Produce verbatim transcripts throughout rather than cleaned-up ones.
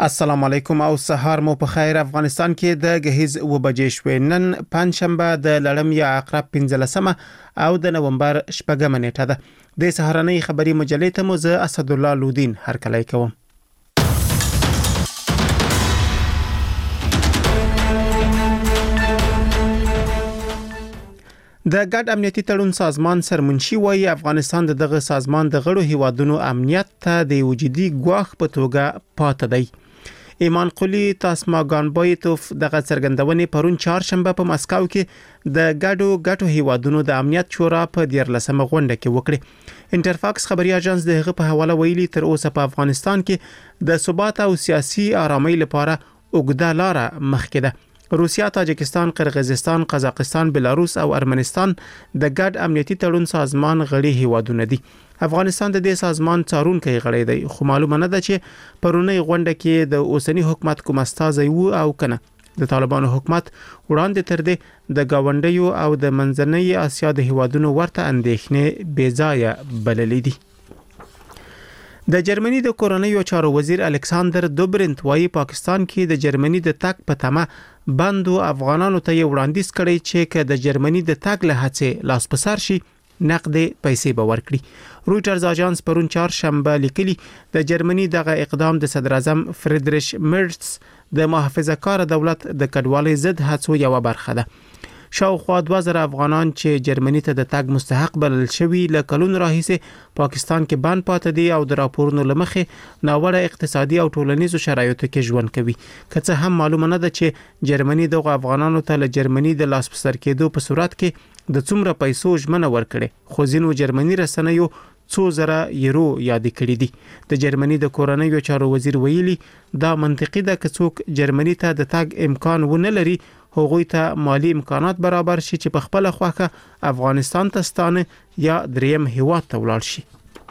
السلام علیکم او سهار مو په خیر. افغانستان کې د غهیز و بجې شوې. نن پنځشنبه د لړم یا عقرب پنځلسمه او د نومبر شپږمه نیټه ده. د سهارنۍ خبري مجلې ته مو زه اسد الله لودین هرکلی کوم. د ګډ امنیتي تړون سازمان سرمنشي وايي افغانستان دغه سازمان د غړو هیوادونو امنیت ته د وجودي ګواښ په توګه پاتې دی. ایمان قلی تاسماګانبایتوف دغه څرګندونې پرون چهارشنبه په مسکو کې د ګډو ګټو هیوادونو د امنیت شورا په دیارلسمه غونډه کې وکړه. انټرفاکس خبري اژانس دغه په حواله ویلي تر اوسه په افغانستان کې د ثبات او سیاسي آرامۍ لپاره اوږده لار مخکې ده. روسیا، تاجکستان، قرغیزستان، قزاقستان، بلاروس او ارمنستان د ګډ امنیتي تړون سازمان غړي هیوادونه دي. افغانستان د دې سازمان څارونکي غړی دی، خو معلومه نه ده چې پرونی غونډه کې د اوسنی حکومت کوم استازي وو او کنه. د طالبانو حکومت وړاندې تر دې د گاونډیو او د منځنۍ اسیا د هیوادونو ورته اندېښنې بېځایه بللې دي. د جرمني د کورنیو چارو وزیر الکساندر دوبرنت وايي پاکستان کې د جرمني د تک په تمه بندو افغانانو ته وړاندیز کړي چې که د جرمني د تک له هڅې لاس په سر شي نقد پیسې به ورکړي. رويټرز اژانس پرون چهارشنبه لیکلي د جرمني دغه اقدام د صدر اعظم فریدریش مرتس د محافظه کار دولت د کډوالۍ ضد هڅو یو برخه ده. شاوخوا دوه زره افغانان چې جرمني ته د تګ مستحق بلل شوي له کلونو راهیسې پاکستان کې بند پاتې دي او د راپورونو لمخې ناوړه اقتصادي او ټولنیزو شرایطو کې ژوند کوي. که څه هم معلومه نه ده چې جرمني دغه افغانانو ته له جرمني د لاس په سر کېدو په صورت کې د څومره پیسو ژمنه ورکړي، خو ځینو جرمني رسنیو څو زره یورو یاد کړی دي. د جرمني د کورنیو چارو وزیر ویلي دا منطقي ده که څوک جرمني ته د تګ امکان ونه لري هغوی ته مالی امکانات برابر شي چې په خپل خوخه افغانستان ته ستانه یا دریم هیواد ته ولاړ شي.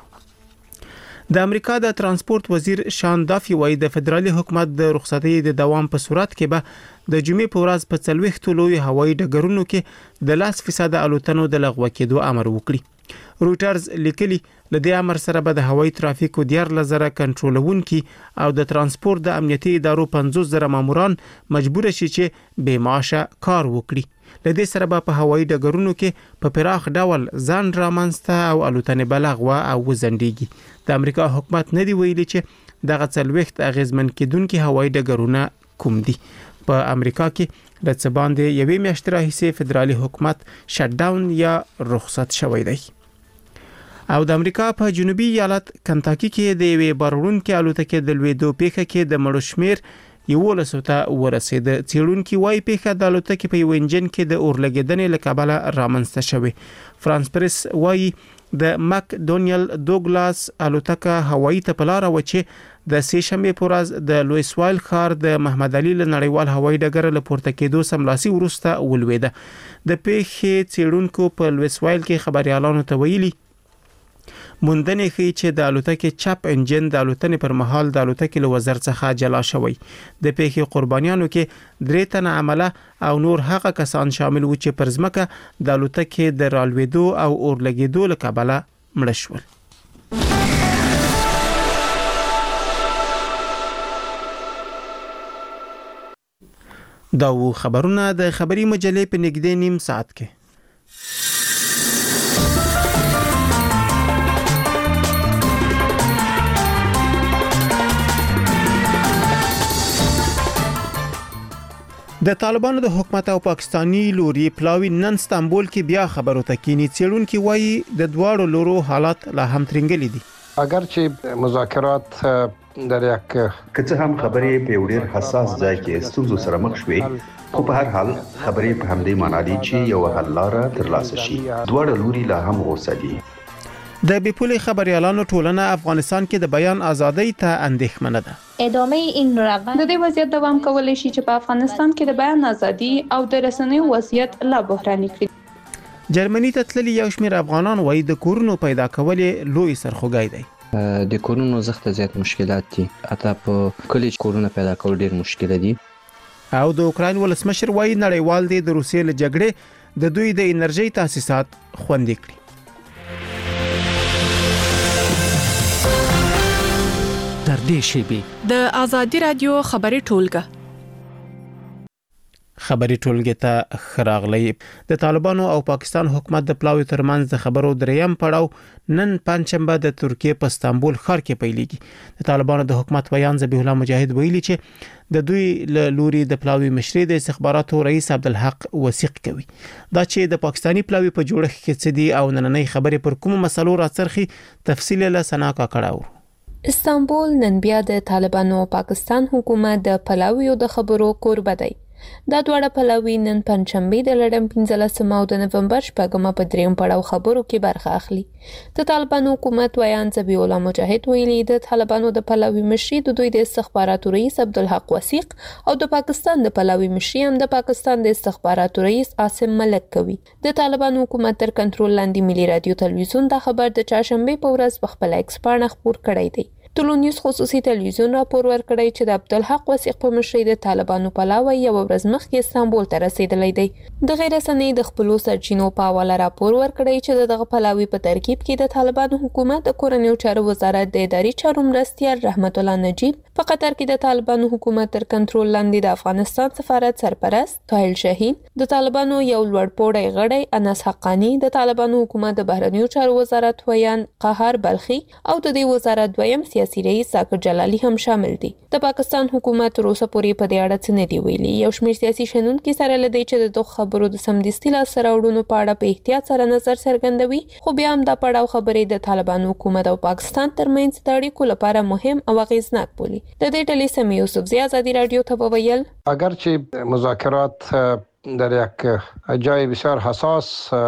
د امریکا د ترانسپورت وزیر شان دافي وايي د فدرالي حکومت د رخصتۍ د دوام په صورت کې به د جمعې په ورځ په څلوېښتو لوی هوایي ډګرونو کې د لاس فیصد الوتنو د لغوه کېدو امر وکړي. رويټرز لیکلي لدې امر سره به د هوایي ترافیکو دیارلس زره کنټرولونکي او د ترانسپورت د امنیتي ادارو پنځوس زره ماموران مجبور شي چې بې معاشه کار وکړي. لدې سره به په هوایي ډګرونو کې په پراخ ډول ځان رامنځته او الوتنې بلغوه او وزندېږي. د امریکا حکومت نه دی ویلي چې دغه څلوېښت اغیزمن کېدونکي هوایي ډګرونه کوم دي. په امریکا کې د څه باندې یوې میاشتې راهیسې فدرالي حکومت شټ ډاون یا رخصت شوی دی. او د امریکا په جنوبي ایالت کنټاکي کې د یوې بارونکو الوتکې د لوېدو پیښه کې د مړو شمیر یولس ته ورسید. څېړونکي وايي پیښه د الوتکې په یو انجن کې د اورلګیدنې له کبله رامنځته شوې. فرانس پریس وايي د مک ډونیل دوګلاس الوتکه هوایي ته په لار و چې د سې شنبې په ورځ د لویس وایل ښار د محمد علي له نړیوال هوایي ډګر له پورته کېدو سملاسي وروسته ولوېده. د پیښې څېړونکو په لویس وایل کې خبريالانو ته ویلي موندنې ښیي چې د الوتکې چپ انجن د الوتنې پر مهال د الوتکې له وزر څخه جلا شوی. د پیښې قربانیانو کې درې تنه عمله او نور هغه کسان شامل وو چې پر ځمکه د الوتکې د رالوېدو او اورلګېدو له کبله مړه شول. دا و خبرونه د خبري مجلې په نږدې نیم ساعت کې. د طالبانو د حکومت او پاکستانی لوري پلاوی نن استانبول کې بیا خبرو ته کینی. څېړونکي وایي د دواړو لورو حالات لا هم ترنګلي دي. اگر چې مذاکرات در یک کڅه هم خبرې په ډېر حساس ځای کې ستونزو سره مخ شوې، خو په هر حال خبرې په همدې معنی دي چې یو حل لاره ترلاسه شي. دواړه لوري لا هم غوسه دي. د بیپولي خبريالانو ټولنه افغانستان کې د بیان ازادۍ ته اندېښمنه ده. ادامه این روند د دې وضعیت دوام کولای شي چې په افغانستان کې د بیان ازادي او د رسنیو وضعیت لا بحراني کړي. جرمني ته تللي یو شمېر افغانان وایي د کورونو پیدا کول لوی سرخوږی دی. د کورونو زخته زیات مشکلات دي، حتی په کلی کورونه پیدا کول ډیر مشکل دي. او د اوکراین ولسمشر وایي نړیوال دی د روسیې له جګړې د دوی د انرژي تاسیسات خوندي کړي. تر دې شیبې د ازادي رادیو خبري ټولګه خبري ټولګه ته خراغلی. د طالبانو او پاکستان حکومت د پلاوی ترمنځ د خبرو دریم پړاو نن پنځشنبه د ترکیه په استانبول ښار کې پیلېږي. د طالبانو د حکومت ویان ذبیح الله مجاهد ویلي چې د دوی له لوري د پلاوی مشري د استخباراتو رئیس عبدالحق وثیق کوي دا چې د پاکستانی پلاوی په جوړښت کې څه دي او نننۍ خبرې پر کوم مسلو راڅرخي. تفصیل له سنا کا کړهو. استانبول نن بیا د طالبانو او پاکستان حکومت د پلاویو د خبرو کوربه دی. دا دواړه پلاوی نن پنځشنبه د لړم پنځلسمه او د نومبر شپږمه په دریم پړاو خبرو کې برخه اخلي. د طالبانو حکومت ویان ذبیح الله مجاهد ویلي د طالبانو د پلاوی مشري د دوی د استخباراتو رئیس عبدالحق وثیق او د پاکستان د پلاوی مشري هم د پاکستان د استخباراتو رئیس عاصم ملک کوي. د طالبانو حکومت تر کنټرول لاندې ملي رادیو تلویزیون دا خبر د چهارشنبه په ورځ په خپل ایکس پاڼه خبر کړی دی. ټولو نیوز خصوصي تلویزیون راپور ورکړی چې د عبدالحق وثیق په مشرۍ د طالبانو پلاوی یو ورځ مخکې استانبول ته رسیدلی دی. د غیر رسنۍ د خپلو سرچینو په حواله راپور ورکړی چې دغه پلاوی په ترکیب کې د طالبانو حکومت د کورنیو چارو وزارت د اداري چارو مرستیال رحمت الله نجیب، په قطر کې د طالبانو حکومت تر کنټرول لاندې د افغانستان سفارت سرپرست طاهل شاهین، د طالبانو یو لوړ پوړی غړی انس حقانی، د طالبانو حکومت د بهرنیو چارو وزارت ویان قهار بلخي او د دې وزارت دویم سیاسي رئیس ذاکر جلالی هم شامل دي. د پاکستان حکومت روسه پورې په دې اړه څه نه دی ویلي. یو شمېر سیاسي شنونکي سره لدی چې د دغه خبرو د سمدستي لاسته راوړنو په اړه په احتیاط سره نظر څرګندوي، خو بیا هم دا پړاو خبرې د طالبانو حکومت او پاکستان ترمنځ د اړیکو لپاره مهم او اغیزناک بولي. د دې ډلې سمي یوسفزی ازادي رادیو ته وویل اگرچه مذاکرات در یک جای بسیار حساس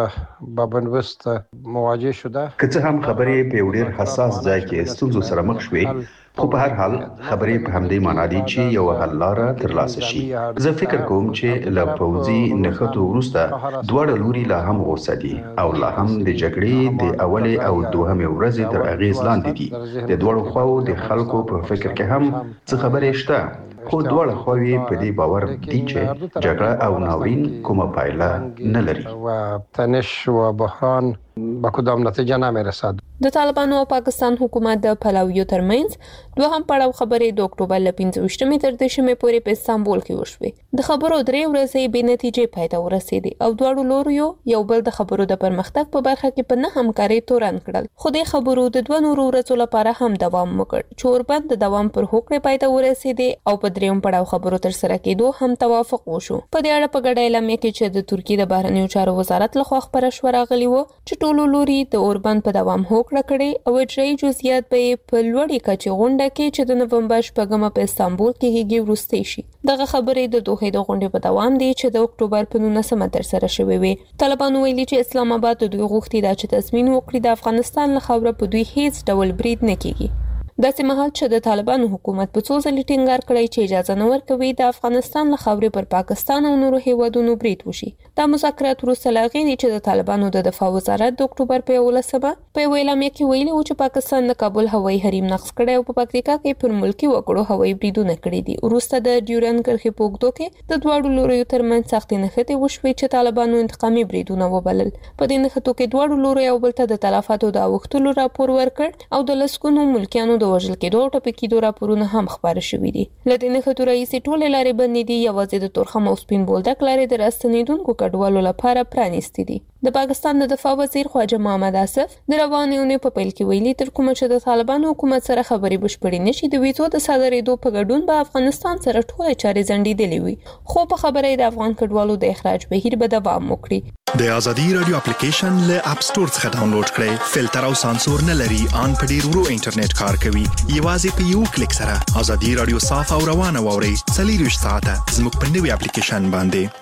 با بنبست مواجه شده که څه هم خبرې په یو ډېر حساس ځای کې ستونزو سره مخ شوې، خو په هر حال خبرې په همدې معنا دي چې یو حل لاره ترلاسه شي. زه فکر کوم چې له پوځي نښتو وروسته دواړه لوري لا هم غوسه دي او لا هم د جګړې د اولې او دوهمې ورځې تر اغېز لاندې دي. د دواړو خواو د خلکو په فکر کې هم څه خبرې شته، خو دواړه خواوې په دې باور دي چې جګړه او ناورین کومه پایله نه لري و تنش و بحران با کدام نتیجه نمیرسد. د طالبانو او پاکستان حکومت د پلاویو ترمنځ دوهم پړاو خبرې د اکتوبر له پنځه ویشتمې تر دېرشمې پورې په استانبول کې وشوې. د خبرو درې ورځې بې نتیجې پای ته ورسېدې او دواړو لوریو یو بل د خبرو د پرمختګ په برخه کې په نه همکارۍ تورن کړل. خو د خبرو د دوه نورو ورځو لپاره هم دوام وکړ چې اوربند د دوام پر هوکړې پای ته ورسېدې او په دریم پړاو خبرو تر سره کېدو هم توافق وشو. په دې اړه په ګډه اعلامیه کې چې د ترکیې د بهرنیو چارو وزارت لخوا خبره شوه راغلي و چې ټولو لوري د اوربند په دوام هوکړه کړې او اجرایي جزئیات به په لوړې کچې غونډه کې چې د نومبر شپږمه په استانبول کې کېږي وروستۍ شي. دغه خبرې د دوحې د غونډې په دوام دي چې د اکتوبر په نولسمه تر سره شوې وې. طالبانو ویلي چې اسلام آباد د دوی غوښتي دا چې تضمین وکړي د افغانستان له خاوره په دوی هیڅ ډول برید نه کیږي. داسې مهال چې د طالبانو حکومت په څو ځلې ټینګار کړی چې اجازه نه ورکوي د افغانستان له خاورې پر پاکستان او نورو هیوادونو برید وشي. دا مذاکرات وروسته له هغې دي چې د طالبانو د دفاع وزارت د اکتوبر په یولسمه په یوه اعلامیه کې ویلي و چې پاکستان د کابل هوایي حریم نقض کړی او په پکتیکا کې پر ملکي وګړو هوایي بریدونه کړي دي. وروسته د ډیورنډ کرښې په اوږدو کې د دواړو لوریو ترمنځ سختې نښتې وشوې چې طالبانو انتقامي بریدونه وبلل. په دې نښتو کې دواړو لورو یو بل ته د تلفاتو د اوښتلو راپور ورکړ او د لسګونو ملکیانو د وژل کېدو په کېدو راپورونه هم خبره شوي دي. له دې نښتو راهیسې ټولې لارې بندې دي، یوازې د تورخم او سپین بولدک لارې د راستنېدونکو کډوالو لپاره پرانیستې دي. د پاکستان د دفاع وزیر خواجه محمد آصف د روانې اونۍ په پیل کې ویلي تر کومه چې د طالبانو حکومت سره خبرې بشپړې نشي د ویزو د صادرېدو په ګډون به افغانستان سره ټولې چارې ځنډېدلې وي، خو په خبره یې د افغان کډوالو د اخراج بهیر به دوام وکړي. د ازادي رادیو اپلیکیشن له اپ سټور څخه ډاونلوډ کړئ. فلټر او سانسور نه لري، ان په ډیر ورو انټرنیټ کار کوي. یوازې په یو کلیک سره ازادي رادیو صاف او روانه واورئ. څلورویشت ساعته زموږ په نوي اپلیکیشن باندې.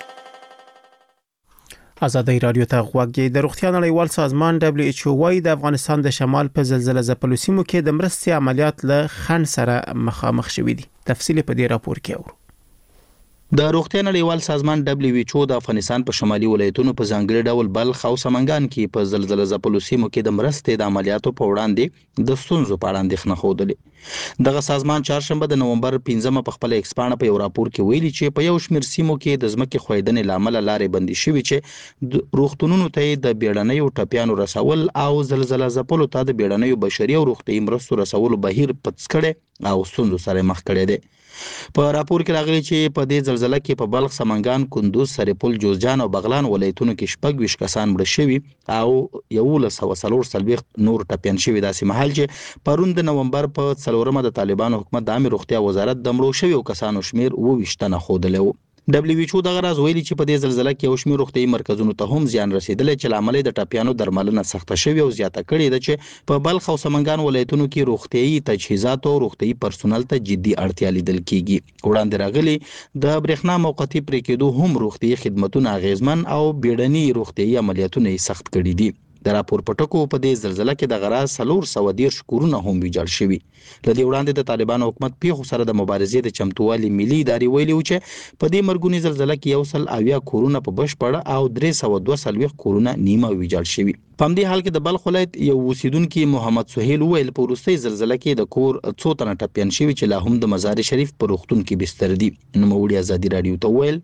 ازادي رادیو ته غوږی. د روغتیا نړیوال سازمان دبليو ایچ او وايي د افغانستان د شمال په زلزلې ځپلو سیمو کې د مرستې عملیات له خنډ سره مخامخ شوي دي. تفصیل په دې راپور کې اورو. د روغتیا نړیوال سازمان دبليو ایچ او د افغانستان په شمالي ولایتونو په ځانګړي ډول بلخ او سمنګان کې په زلزلې ځپلو سیمو کې د مرستې د عملیاتو په وړاندې د ستونزو په اړه اندېښنه خوده. دغه سازمان چهارشنبه د نومبر پنځمه په خپل ایکس پاڼه په یو راپور کې ویلي چې په یو شمېر سیمو کې د ځمکې ښویدنې له امله لارې بندي شوي چې روغتونونو ته د بیړنیو ټپیانو رسول او زلزله ځپلو ته د بیړنیو بشري او روغتیايي مرستو رسولو بهیر پڅ کړی او ستونزو سره مخ کړی دی. په راپور کې راغلي چې په دې زلزله کې په بلخ، سمنګان، کندوز، سرپل، جوزجان او بغلان ولایتونو کې شپږ ویشت کسان مړه شوي او یولس سوه څلور څلوېښت نور ټپیان شوي، داسې مهال چې پرون د نومبر په څلورمه د طالبانو حکومت د عامې روغتیا وزارت د مړو شویو کسانو شمېر اووه ویشت تنه ښودلی و. دبلیو ایچ او دغه راز ویلي چې په دې زلزله کې یو شمېر روغتیايي مرکزونو ته هم زیان رسېدلی چې له امله د ټپیانو درملنه سخته شوې او زیاته کړې ده چې په بلخ او سمنګان ولایتونو کې روغتیايي تجهیزاتو او روغتیايي پرسونل ته جدي اړتیا لیدل کیږي. وړاندې راغلي د برېښنا موقتي پرې کېدو هم روغتیايي خدمتونه اغیزمن او بیړني روغتیايي عملیاتونه یې سخت کړي دي. د راپور په ټکو په دې زلزله کې د غراز څلور سوه دېرش کورونه هم ویجاړ شوي. له دې وړاندې د طالبانو حکومت پیښو سره د مبارزې د چمتووالي ملي ادارې ویلي و چې په دې مرګوني زلزله کې یو سل اویا کورونه په بشپړه او درې سوه دوه څلوېښت کورونه نیمه ویجاړ شوي. په همدې حال کې د بلخ ولایت یو اوسیدونکي محمد سهیل وویل په وروستۍ زلزله کې د کور څو تنه ټپیان شوي چې لا هم د مزار شریف په روغتون کې بستر دي. نوموړي ازادي راډیو ته وویل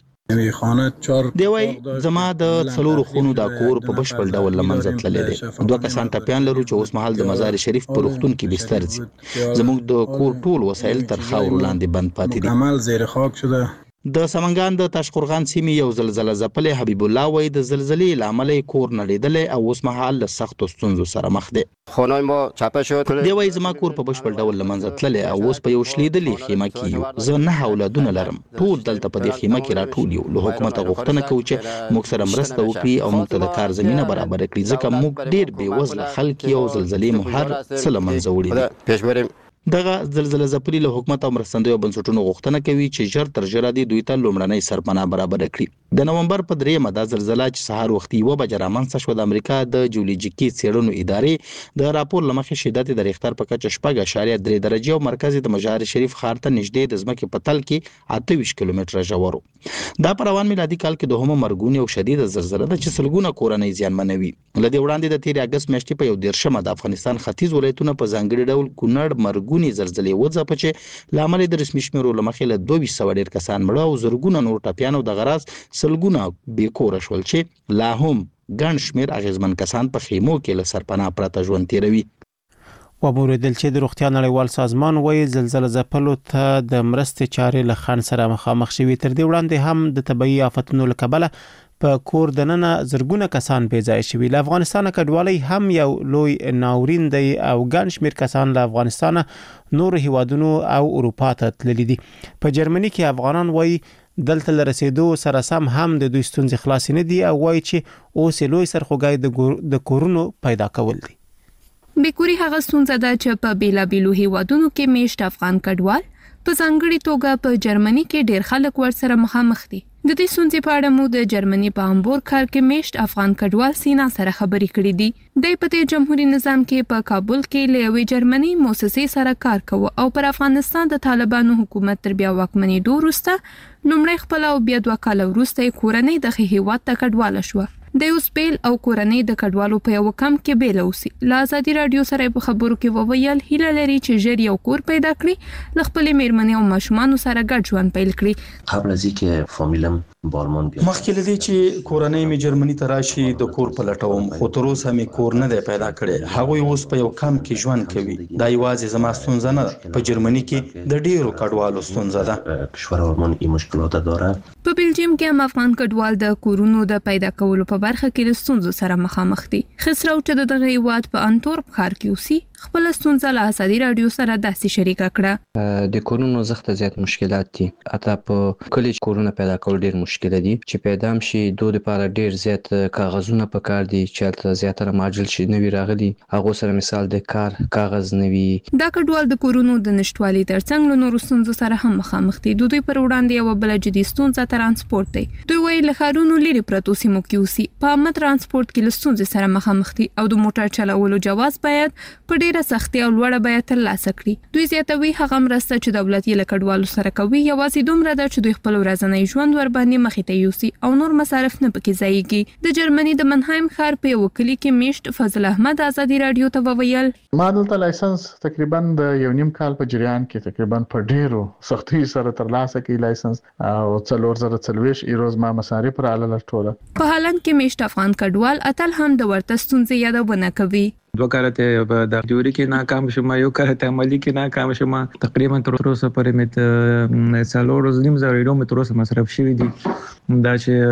دی وای زما د څلورو خونو دا کور په بشپړ ډول له منځه تللی دی. دوه کسان ټپیان لرو چې اوس مهال د مزار شریف په روغتون کې بستر دي. زموږ د کور ټول وسایل تر خاورو لاندې بند پاتې دي. عمل زیر خاک شده. د سمنګان د تاشقرغان سیمې یو زلزله ځپلی حبیب الله وایي د زلزلې له امله یې کور نړېدلی او اوس مهال له سختو ستونزو سره مخ دی. خانه‌ی ما چپه شد. دی وایي زما کور په بشپړ ډول له منځه تللی او اوس په یو شلېدلې خیمه کې یو. زه نه اولادونه لرم، ټول دلته په دې خیمه کې راټول یو. له حکومته غوښتنه کوو چې موږ سره مرسته وکړي او موږ ته د کار زمینه برابره کړي، ځکه موږ ډېر بېوزله خلک یو او زلزلې مو هر څه له منځه وړي دي. پیش بریم. دغه زلزله ځپلي له حکومت او مرستندویو بنسټونو غوښتنه کوي چې ژر تر ژره دې دوی ته لومړنۍ سرپناه برابره کړي. د نومبر په دریمه دا زلزله چې سهار وختي یوه بجه رامنځته شوه د امریکا د جیولوجیکي څېړنو ادارې د راپور له مخې شدت یې د ریختر په کچه شپږ اعشاریه درې درجې او مرکز یې د مزار شریف ښار ته نږدې د ځمکې په تل کې اته ویشت کیلومتره ژور و. دا په روان میلادي کال کې دوهمه مرګونې او شدیده زلزله ده چې سلګونه کورنۍ زیانمنوي. له دې وړاندې د تېرې اګست میاشتې په یو دېرشمه د افغانستان ختیځ ولایتونه په ځانګړي ډول کونړ مرګونې زلزلې وځپه چې له امله د رسمي شمېرو له مخې له دوه ویشت سوه ډېر کسان مړه او زرګونه نور ټپیان او د غراز سلګونه بې کوره شول چې لا هم ګڼ شمېر اغېزمن کسان په خیمو کې له سرپناه پرته ژوند تېروي. وموریدل چې د روغتیا نړیوال سازمان وایي زلزله ځپلو ته د مرستې چارې له خنډ سره مخامخ شوي. تر دې وړاندې هم د طبیعي آفتونو له کبله په کور دننه زرګونه کسان بې ځایه شوي. له افغانستانه کډوالۍ هم یو لوی ناورین دی او ګڼ شمېر کسان له افغانستانه نورو هیوادونو او اروپا ته تللي دي. په جرمني کې افغانان وایي دلته له رسېدو سره سم هم د دوی ستونزې خلاصې نه دي او وایي چې اوس یې لوی سرخوږی د کورونو پیدا کول دي. بیکوري هغه ستونزه ده چې په بیلابیلو هیوادونو کې میشت افغان کډوال په ځانګړي توګه په جرمني کې ډېر خلک ورسره مخامخ دي. د دې ستونزې په اړه مو د جرمني په هامبورګ ښار کې میشت افغان کډوال سینا سره خبرې کړې دي. د په دې جمهوریت نظام کې په کابل کې له یوې جرمني مؤسسې سره کار کوي او پر افغانستان د طالبانو حکومت تر بیا واکمنېدو وروسته لومړی خپل او بیا دوه کاله وروسته کورنۍ دغه هیواد ته کډواله شوه. د یو سپیل او کورنۍ د کډوالو په یو کم کې بیل اوسي. له ازادي راډیو سره په خبرو کې وویل هیله لري چې ژر یو کور پیدا کړي، له خپلې میرمنې او ماشومانو سره ګډ ژوند پیل کړي. قبل از اینکه فامیلم بالمان بیاد مخکې لدی چې کورنۍ می جرمني ته راشي د کور پلټوم، خو تر اوسه می کور نه دی پیدا کړی. هغه اوس په یو کم کې ژوند کوي. دا یوازې زما ستونزه نه ده، په جرمني کې د ډیرو کډوالو ستونزه ده. کشور آلمان این مشکلات داره. په بلجیم کې هم افغان کډوال د کورونو د پیدا کولو په برخه کې د ستونزو سره مخامخ دي. خسرو چې د دغه هیواد په انتورپ ښار کې اوسي خپل ستونزه له ازادي راډیو سره داسې شریکه کړه. د کورونو زخته زیات مشکلات دي. اته په کلیج کورونه پیدا کول ډیر مشکل دي. چې پیدا شي دوه لپاره ډیر زیات کاغذونه پکار دي چې تل زیاتره ماجل شي نوی راغلي. هغه سره مثال د کار کاغذ نوی. دا کډوال د کورونو د نشټوالي ترڅنګ له نورو ستونزو سره هم مخامخ دي. دوی پر وړاندې یو بل جدي ستونزه ترانسپورت دی. دوی وایي له ښارونو لرې پرتو سیمو کې اوسي په عامه ترانسپورت کې له ستونزې سره مخامخ دي او د موټر چلولو جواز باید په ډیره سختي او لوړه بیه ترلاسه کړي. دوی زیاتوي هغه مرسته چې دولت یې له کډوالو سره کوي یوازې دومره ده چې دوی خپل ورځنی ژوند ور باندې مخې ته یوسي او نور مصارف نه پکې ځایږي. د جرمني د منهایم ښار په یو کلی کې میشت فضل احمد ازادي رادیو ته وویل ما دلته لایسنس تقریبا د یو نیم کال په جریان کې تقریبا په ډیرو سختي سره ترلاسه کړي لایسنس او څلور زره څلويش ایروز ما مصارف را لاله ټوله. په هالند کې میشت افغان کډوال اتل هم د ورته ستونزې یادونه کوي. دوه کارته د تیوري کې ناکام شوم یو کارته عملی کې ناکام شوم تقریبا تر اوسه پورې مت څلور ورځې نیم زره یورو تر اوسه مصرف شوی دي. دا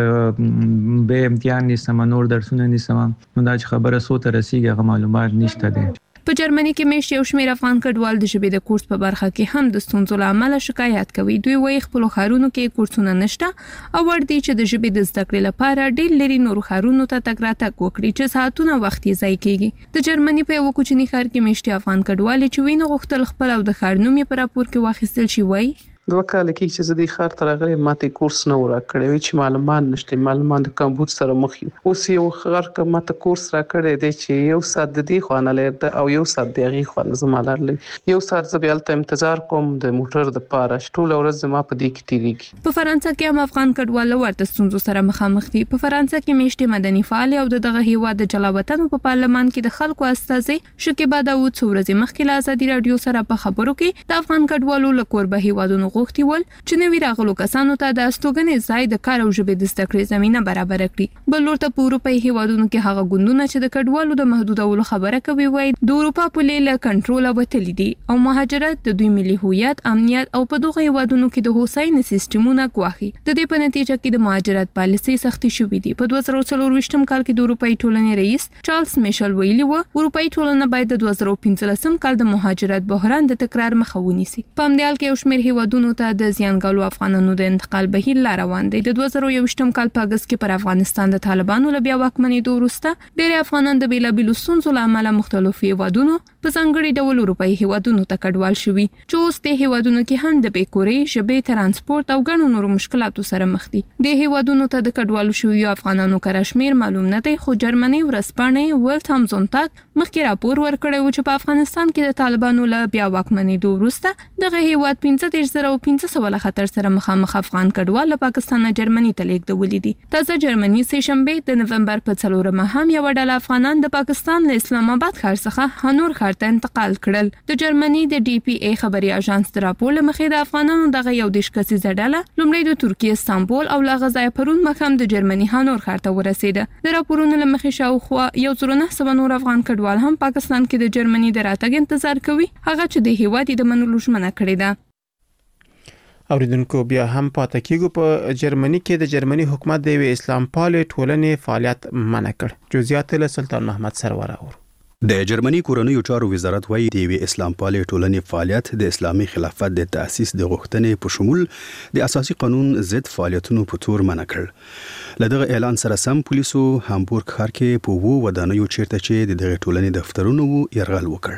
چې به امتحان نشم نور درسونه نشم نو دا چې خبره سو ته رسیږي هغه معلومات نشته دي. په جرمني کې میشت یو شمېر افغان کډوال د ژبې د کورس په برخه کې هم د ستونزو له امله شکایت کوي. دوی وايي خپل خارونو کې کورسونه نشته او ور دي چې د ژبې د زده کړې لپاره ډېر لري نور خارونو ته تګ راتګ وکړي چې ساعتونه وخت یې ضایع کیږي. د جرمني په یو کوچني ښار کې میشت افغان کډوال چې ویني غوښتل خپل او د خار نوم په راپور کې واخیستل شي وایي دوه کال کې چې زه د خار تر غلې ماته کورس نه ورا کړی چې معلومات نشته معلومات د کمبود سره مخ یو اوس یو خبر ک ماته کورس را کړی دی چې یو سات د دې خوانه لري او یو سات د غي خوانه زماله لري یو سات زبیل ته انتظار کوم د موټر د پاره ټول ورځ ما په دې کې تیریږي. په فرانسه کې هم افغان کډوال ورته ستونزو سره مخامخ دي. په فرانسه کې میشت مدني فعال او دغه هیواد د جلاوطن په پارلمان کې د خلکو استازي شکیبا داوود څورزي مخکې له ازادي رادیو سره په خبرو کې د افغان کډوالو له کوربه هیوادونو غوښتي ول چې نوی راغلو کسانو ته د استوګنې ځای د کار او ژبې د زده کړې زمينه برابر کړي. بل ورته په اروپای هیوادونو کې هغه ګوندونه چې د کډوالو د محدودولو خبره کوي وایي د اروپا په لیله کنټرول وتلی دي او مهاجرت د دوی ملي هویت امنیت او په دغه هیوادونو کې د هوساینې سیستمونه ګواهي. د دې په نتیجه کې د مهاجرت پالیسي سختي شوې دي. په دوه زره څلور کال کې د اروپای ټولنې رئیس چارلز میشل ویلي و اروپای ټولنه باید د دوه زره پنځلس کال د مهاجرت بحران د تکرار مخه ونیسي. په همدې حال کې یو شمېر هیوادونو ته د زیانګالو افغانانو د انتقال بهیر لا روان دی. د دوه زره یوویشت کال په اگست کې پر افغانستان د طالبانو له بیا واکمنېدو وروسته ډېر افغانان د بیلابېلو ستونزو له امله مختلفو هیوادونو په ځانګړي ډول اروپایي هیوادونو ته کډوال شوي چې اوس د هیوادونو کې هم د بیکورې ژبې ترانسپورت او ګڼو نورو مشکلاتو سره مخ دي. د هیوادونو ته د کډوالو شویو افغانانو کره شمیر معلوم نه دی خو جرمني ورځپاڼې ورلد هامزونتاګ مخکې راپور ورکړی و چې په افغانستان کې د طالبانو له بیا واکمنېدو وروسته دغه هیواد پنځه دېرش زره او پنځه سوه له خطر سره مخامخ افغان کډوال له پاکستان نه جرمني ته لیږدولي دي. تازه جرمني سه شنبه د نومبر په څلورمه هم یو ډله افغانان د پاکستان له اسلام آباد ښار څخه هنور ښار ته انتقال کړل. د جرمني د ډي پی ای خبري اژانس د راپور مخې د افغانانو دغه یو دیش کسیزه ډله لومړی د ترکیه استانبول او له غزا پرون مخام د جرمني هنور ښار ته ورسېده. د راپورونو له مخې شاوخوا یو زره نه سوه نور افغان کډوال هم پاکستان کې د جرمني د راتګ انتظار کوي هغه چې د هیواد د منلو ژمنه کړې ده. اوریدونکو بیا هم پاتې کیږو په جرمني کې د جرمني حکومت د اسلام پال ټولنې فعالیت منع کړ. جزئیات له سلطان محمد سرور اور. د جرمني کورنیو چارو وزارت وايي د اسلام پال ټولنې فعالیت د اسلامي خلافت د تأسیس د غوښتنې په شمول د اساسي قانون ضد فعالیتونو په تور منع کړ. لدغه اعلان سره سم پولیسو هامبورګ ښار کې په وو ودانیو چیرته چې د دغه ټولنې دفترونو یرغل وکړ.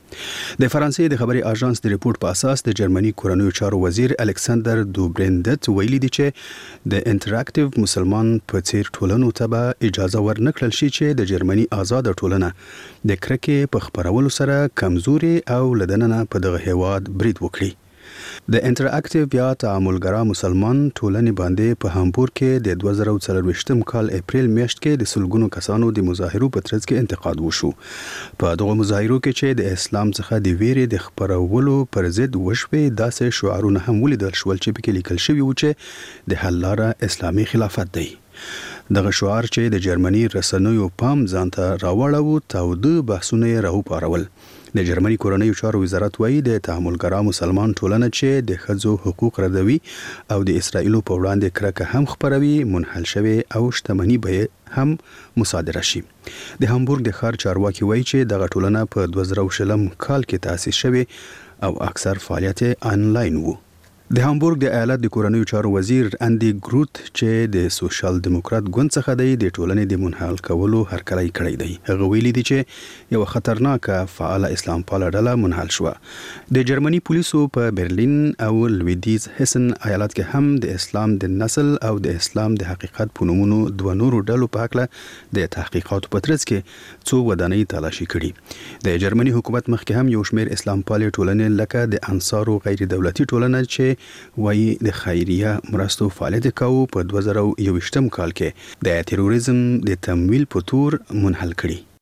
د فرانسې د خبري اژانس د ریپورت په اساس د جرمني کورنیو چارو وزیر الکساندر دوبریندت ویلي دی چې د انټراکټیو مسلمان په څیر ټولنو ته به اجازه ورنکړل شي چې د جرمني آزاد ټولنه د کرکې په خبرولو سره کمزوري او لدننه په دغه هیواد برید وکړي. د انټراکټیو یا تعاملګرا مسلمان ټولنې باندې په هامبورګ کې د دوه زره څلور کال اپریل میاشت کې د سلګونو کسانو د مظاهرو په ترڅ کې انتقاد وشو. په دغه مظاهرو کې چې د اسلام څخه د ویرې د خبرولو پر ضد وشوي داسې شعارونه هم ولیدل شول چې پکې لیکل شوی و چې د حل لاره اسلامي خلافت دی. دغه شعار چې د جرمني رسنیو پام ځانته راوړاوه تاوده بحثونه راوپارول. د جرمني کورنیو چارو وزارت وايي د تعاملګرا مسلمان ټولنه چې د ښځو حقوق ردوي او د اسرایلو په وړاندې کرکه هم خبروي منحل شوی او شتمنۍ به هم مصادره شي. د هامبورګ د ښار چارواکي وايي چې دغه ټولنه په دوه زره کال کې تأسیس شوی او اکثر فعالیت آنلاین وو. د هامبورګ د ایالت د کورنیو چارو وزیر اندي ګروت چې د سوشل دیموکرات ګوند څخه دی د ټولنې د منحل کولو هرکلی کړی دی. هغه ویلي دی چې یو خطرناکه فعال اسلام پاله ډله منحل شو. د جرمني پولیسو په برلین او لویدیز هسن ایالت کې هم د اسلام د نسل او د اسلام د حقیقت په نومونو دوه نورو ډلو په اړه د تحقیقاتو په ترڅ کې څو ودانۍ تلاشي کړي. د جرمني حکومت مخکې هم یو شمېر اسلام پالي ټولنې لکه د انصارو غیر دولتي ټولنه چې وایي د خیریه مرستو فعالیت کوي په دوه زره یوویشتم کال کې د تروریزم د تمویل په تور منحل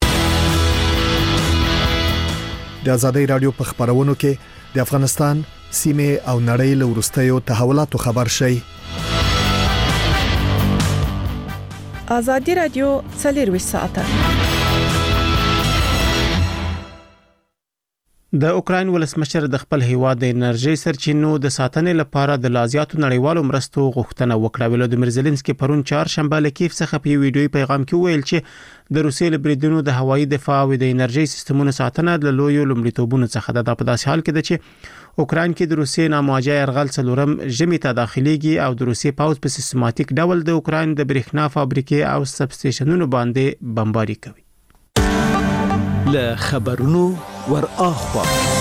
کړي. د آزادۍ رادیو په خبرونو کې د افغانستان سیمه او نړۍ له وروستیو تحولاتو خبر شي. آزادۍ رادیو څلور ساعته د اوکراین ولسمشر د خپل هیواد د انرژي سرچینو د ساتنې لپاره د لازیاتو نړیوالو مرستو غوښتنه وکړه. ولودمیر زيلنسکي پرون چهارشنبه له کیف څخه په ویډیوي پیغام کې ویل چې د روسیې له بریدونو د هوایي دفاع او د انرژي سیستمونو ساتنه د لویو لومړیتوبونو څخه ده. په داسې حال کې ده چې اوکراین کې د روسیې نامواجه يرغل څلورم ژمي ته داخليږي او د روسیې پاوز په سیستماتیک ډول د اوکراین د برېښنا فابریکې او سب سټیشنونو باندې بمباري کوي. له خبرونو ور اخوا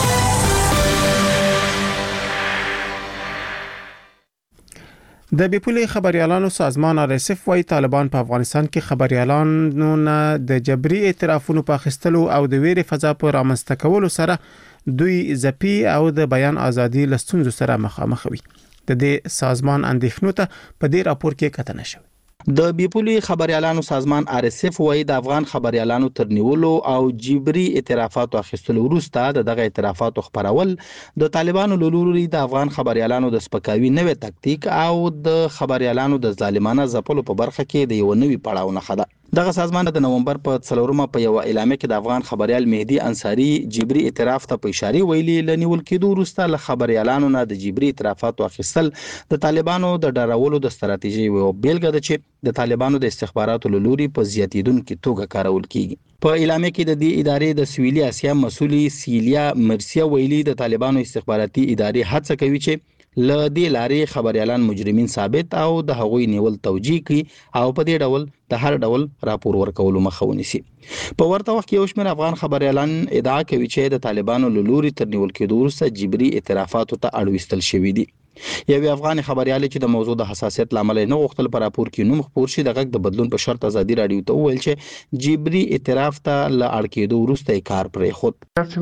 د بیپولي خبريالانو سازمان آر اس اف وايي طالبان په افغانستان کې خبريالانو نه د جبري اعترافونو په اخیستلو او د ویرې فضا په رامنځته کولو سره دوی ځپي او د بیان ازادي لستونزو سره مخامخ وي. د دې سازمان اندېښنو ته په دې راپور کې کتنه شوې. د بیپولي خبريالانو سازمان آر اس اف وايي د افغان خبريالانو ترنیولو او جبري اعترافاتو اخیستلو وروسته دغه اعترافاتو خبرول د طالبانو لوري د افغان خبريالانو د سپکاوي نوې تکتیک او د خبريالانو د ظالمانه ځپلو په برخه کې د یو نوې پړاو نه خده. دغه سازمان د نومبر په څلورمه په یو اعلامیه کې د افغان خبريال مهدي انصاری جبري اعتراف ته په اشاره ویلي لنیول کېدو وروسته له خبريالانو نه د جبري اعترافاتو اخیستل د طالبانو د ډارولو د ستراتیژي یو بیلګه ده چې د طالبانو د استخباراتو لوري په زیاتیدونکو توګه کارول کیږي. په اعلامیه کې د دې ادارې د سویلي اسیا مسؤلي سیلیا مرسیا ویلي د طالبانو استخباراتي ادارې هڅه کوي چې ل دې لارې خبريالان مجرمین ثابت او د هغوی نیول توجیه کوي او په دې ډول د هر ډول راپور ورکولو مخه ونیسي. په ورته وخت کې یو شمېر افغان خبريالان ادعا کوي چې د طالبانو لوري تر نیول کېدو وروسته جبري اعترافاتو ته اړوستل شوی دي. یو افغان خبريال چې د موضوع د حساسیت لامل نه غوښتل پر راپور کې نوم خپور شي د غږ د بدلون په شرط ازادي رادیو ته ویل چې جبري اعتراف ته ل اړ کېدو وروسته کار پرې خود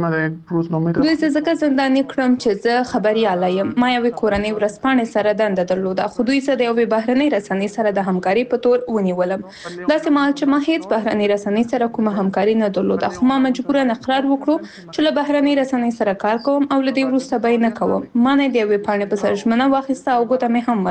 دوی ځکه زنداني کړم چې زه خبريال یم. ما یو کورنۍ ورسپانې سره دنده درلوده خو دوی سره یو بهرنۍ رسنۍ سره د همکاري په تور ونیولم. داسې مال چې ما هیڅ بهرنۍ رسنۍ سره کومه همکاري نه درلوده خو ما مجبوره اقرار وکړو چې له بهرنۍ رسنۍ سره کار کوم او له دې وروسته به نه کوم. ما نه دی وی پاڼې په سر منه واخیسته او ګوته مې هم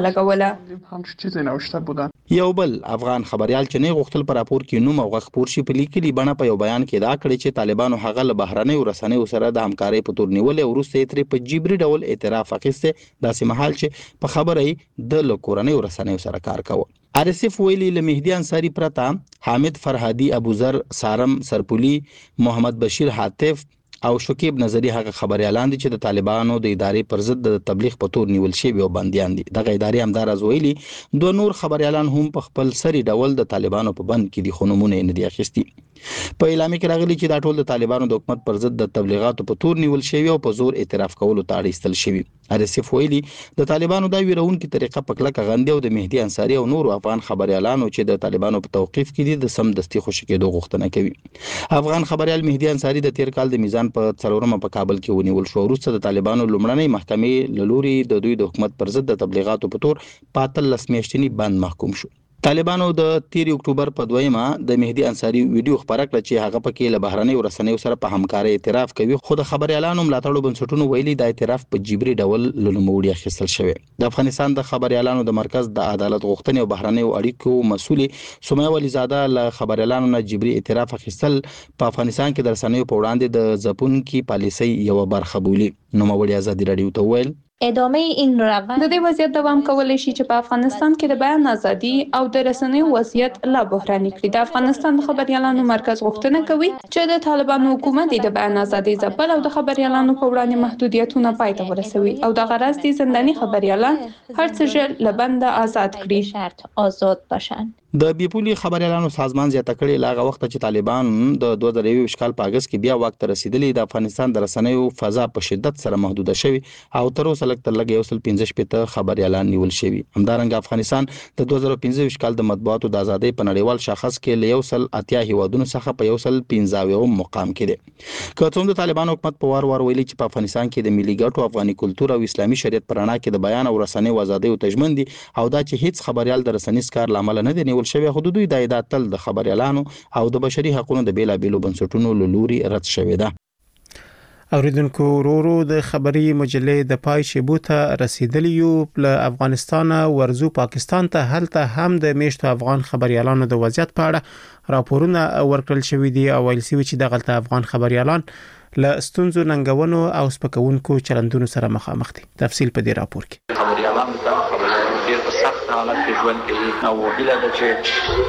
ولګوله. یو بل افغان خبريال چې نه غوښتل پر راپور کې نوم او غږ پور شي په لیکلي بڼه په یو بیان کې دا کړی چې طالبانو هغه له بهرنۍ رسنیو سره د همکارۍ په تور نیولې او وروسته ترې په جبري ډول اعتراف اخیسته داسې محل چې په خبرې د لکورنۍ رسنیو سره کار کوي. آر اس اف ویلي له مهدي انصاری پرتا حامد فرهادي ابوذر سارم سرپولي محمد بشیر حاتف او شکیب نظری هغه خبريالان دي چې د طالبانو د ادارې پر ضد د تبلیغ په تور نیول شوی او بنديان دي. دغه ادارې همدار از ویلي دوه نور خبريالان هم په خپل سری ډول د طالبانو په بند کې دي خو نمونه نه دي اخیستي. په اعلامیه کې راغلي چې دا ټول د طالبانو د حکومت پر ضد د تبلیغاتو په تور نیول شوی او په زور اعتراف کولو ته اړ شوی. آر اس اف ویلي د طالبانو د ویرونکو طریقه په کلکه غندي او د مهدي انصاری او نور افغان خبريالانو چې د طالبانو په توقيف کې دي د سم دستي خوشی کېدو غوښتنه کوي. افغان خبريال مهدي انصاری د تیر کال د میزان په څلورمه په کابل کې ونیول شو. وروسته د طالبانو لومړنۍ محکمې لوري د دوی د حکومت پر ضد د تبلیغاتو په تور پاتلس میاشتنی بند محکوم شو. طالبانو د تیر اکتوبر په دویمه د مهدي انصاری ویډیو خبره کړه چې هغه پکې له بهرنۍ رسنیو سره په همکارۍ اعتراف کوي خو د خبريالانو ملاتړو بنسټونو ویلي د اعتراف په جبري ډول لومړی اخیستل شوی. د افغانستان د خبريالانو د مرکز د عدالت غوښتنې او بهرنۍ اړیکو مسؤل سمیه ولیزاده له خبريالانو نه جبري اعتراف اخیستل په افغانستان کې د رسنیو په وړاندې د ځپونکو پالیسۍ یو برخه بولی. نو مولوی ازادي رادیو ته ویل ادامه این روند د دې وضعیت دوام کولی شي چې په افغانستان کې د بیان ازادي او د رسنیو وضعیت لا بحراني کړي. د افغانستان د خبريالانو مرکز غوښتنه کوي چې د طالبانو حکومت د بیان ازادي ځپل او د خبريالانو په وړاندې محدودیتونه پای ته ورسوي او د غرض د زنداني خبريالان هر څه ژر له بنده آزاد کړي. شرط آزاد باشند. د بیپولي خبريالانو سازمان زیاته کړي لاغه وخت چې طالبان د دوه زره یو کال په اگست کې بیا واک ته رسیدلی د افغانستان د رسنیو فضا په شدت سره محدوده شوی او تر اوسه لږ تر لږه یو سل پنځه شپږ خبريالان نیول شوی. همدارنګه افغانستان د دوه زره پنځه کال د مطبوعاتو د ازادۍ په نړیوال شاخص کې له یو سل اتیا هیوادونو څخه په یو سل پنځه مقام کې دی. که څومره د طالبان حکومت په وار وار ویلي چې په افغانستان کې د ملي ګټو افغاني کلتور او اسلامي شریعت پر رڼا کې د بیان او رسنیو ازادۍ او تضمین دي او دا چې هیڅ خبريال د رسنیز کار لامل نه دی نیول شوی، حدودي د دا تل د خبريالانو او د بشري حقوقو د بیلابېلو بنسټونو له لوري رد شوې ده. اوریدونکو ورورو د خبري مجلې د پای شیبو ته رسیدلی یو له افغانستان ورزو پاکستان ته هلته هم د میشتو افغان خبريالانو د وضعیت په اړه راپورونه ورکړل شوې دي او ویل شوی چې د غلطه افغان خبريالان له ستونزو ننګونو او سپکونکو چلندونو سره مخامخ دي. تفصیل په دې راپور کې. خبريالان د خبريالانو ډیر په سخت حالت کې ژوند کوي او هیله ده چې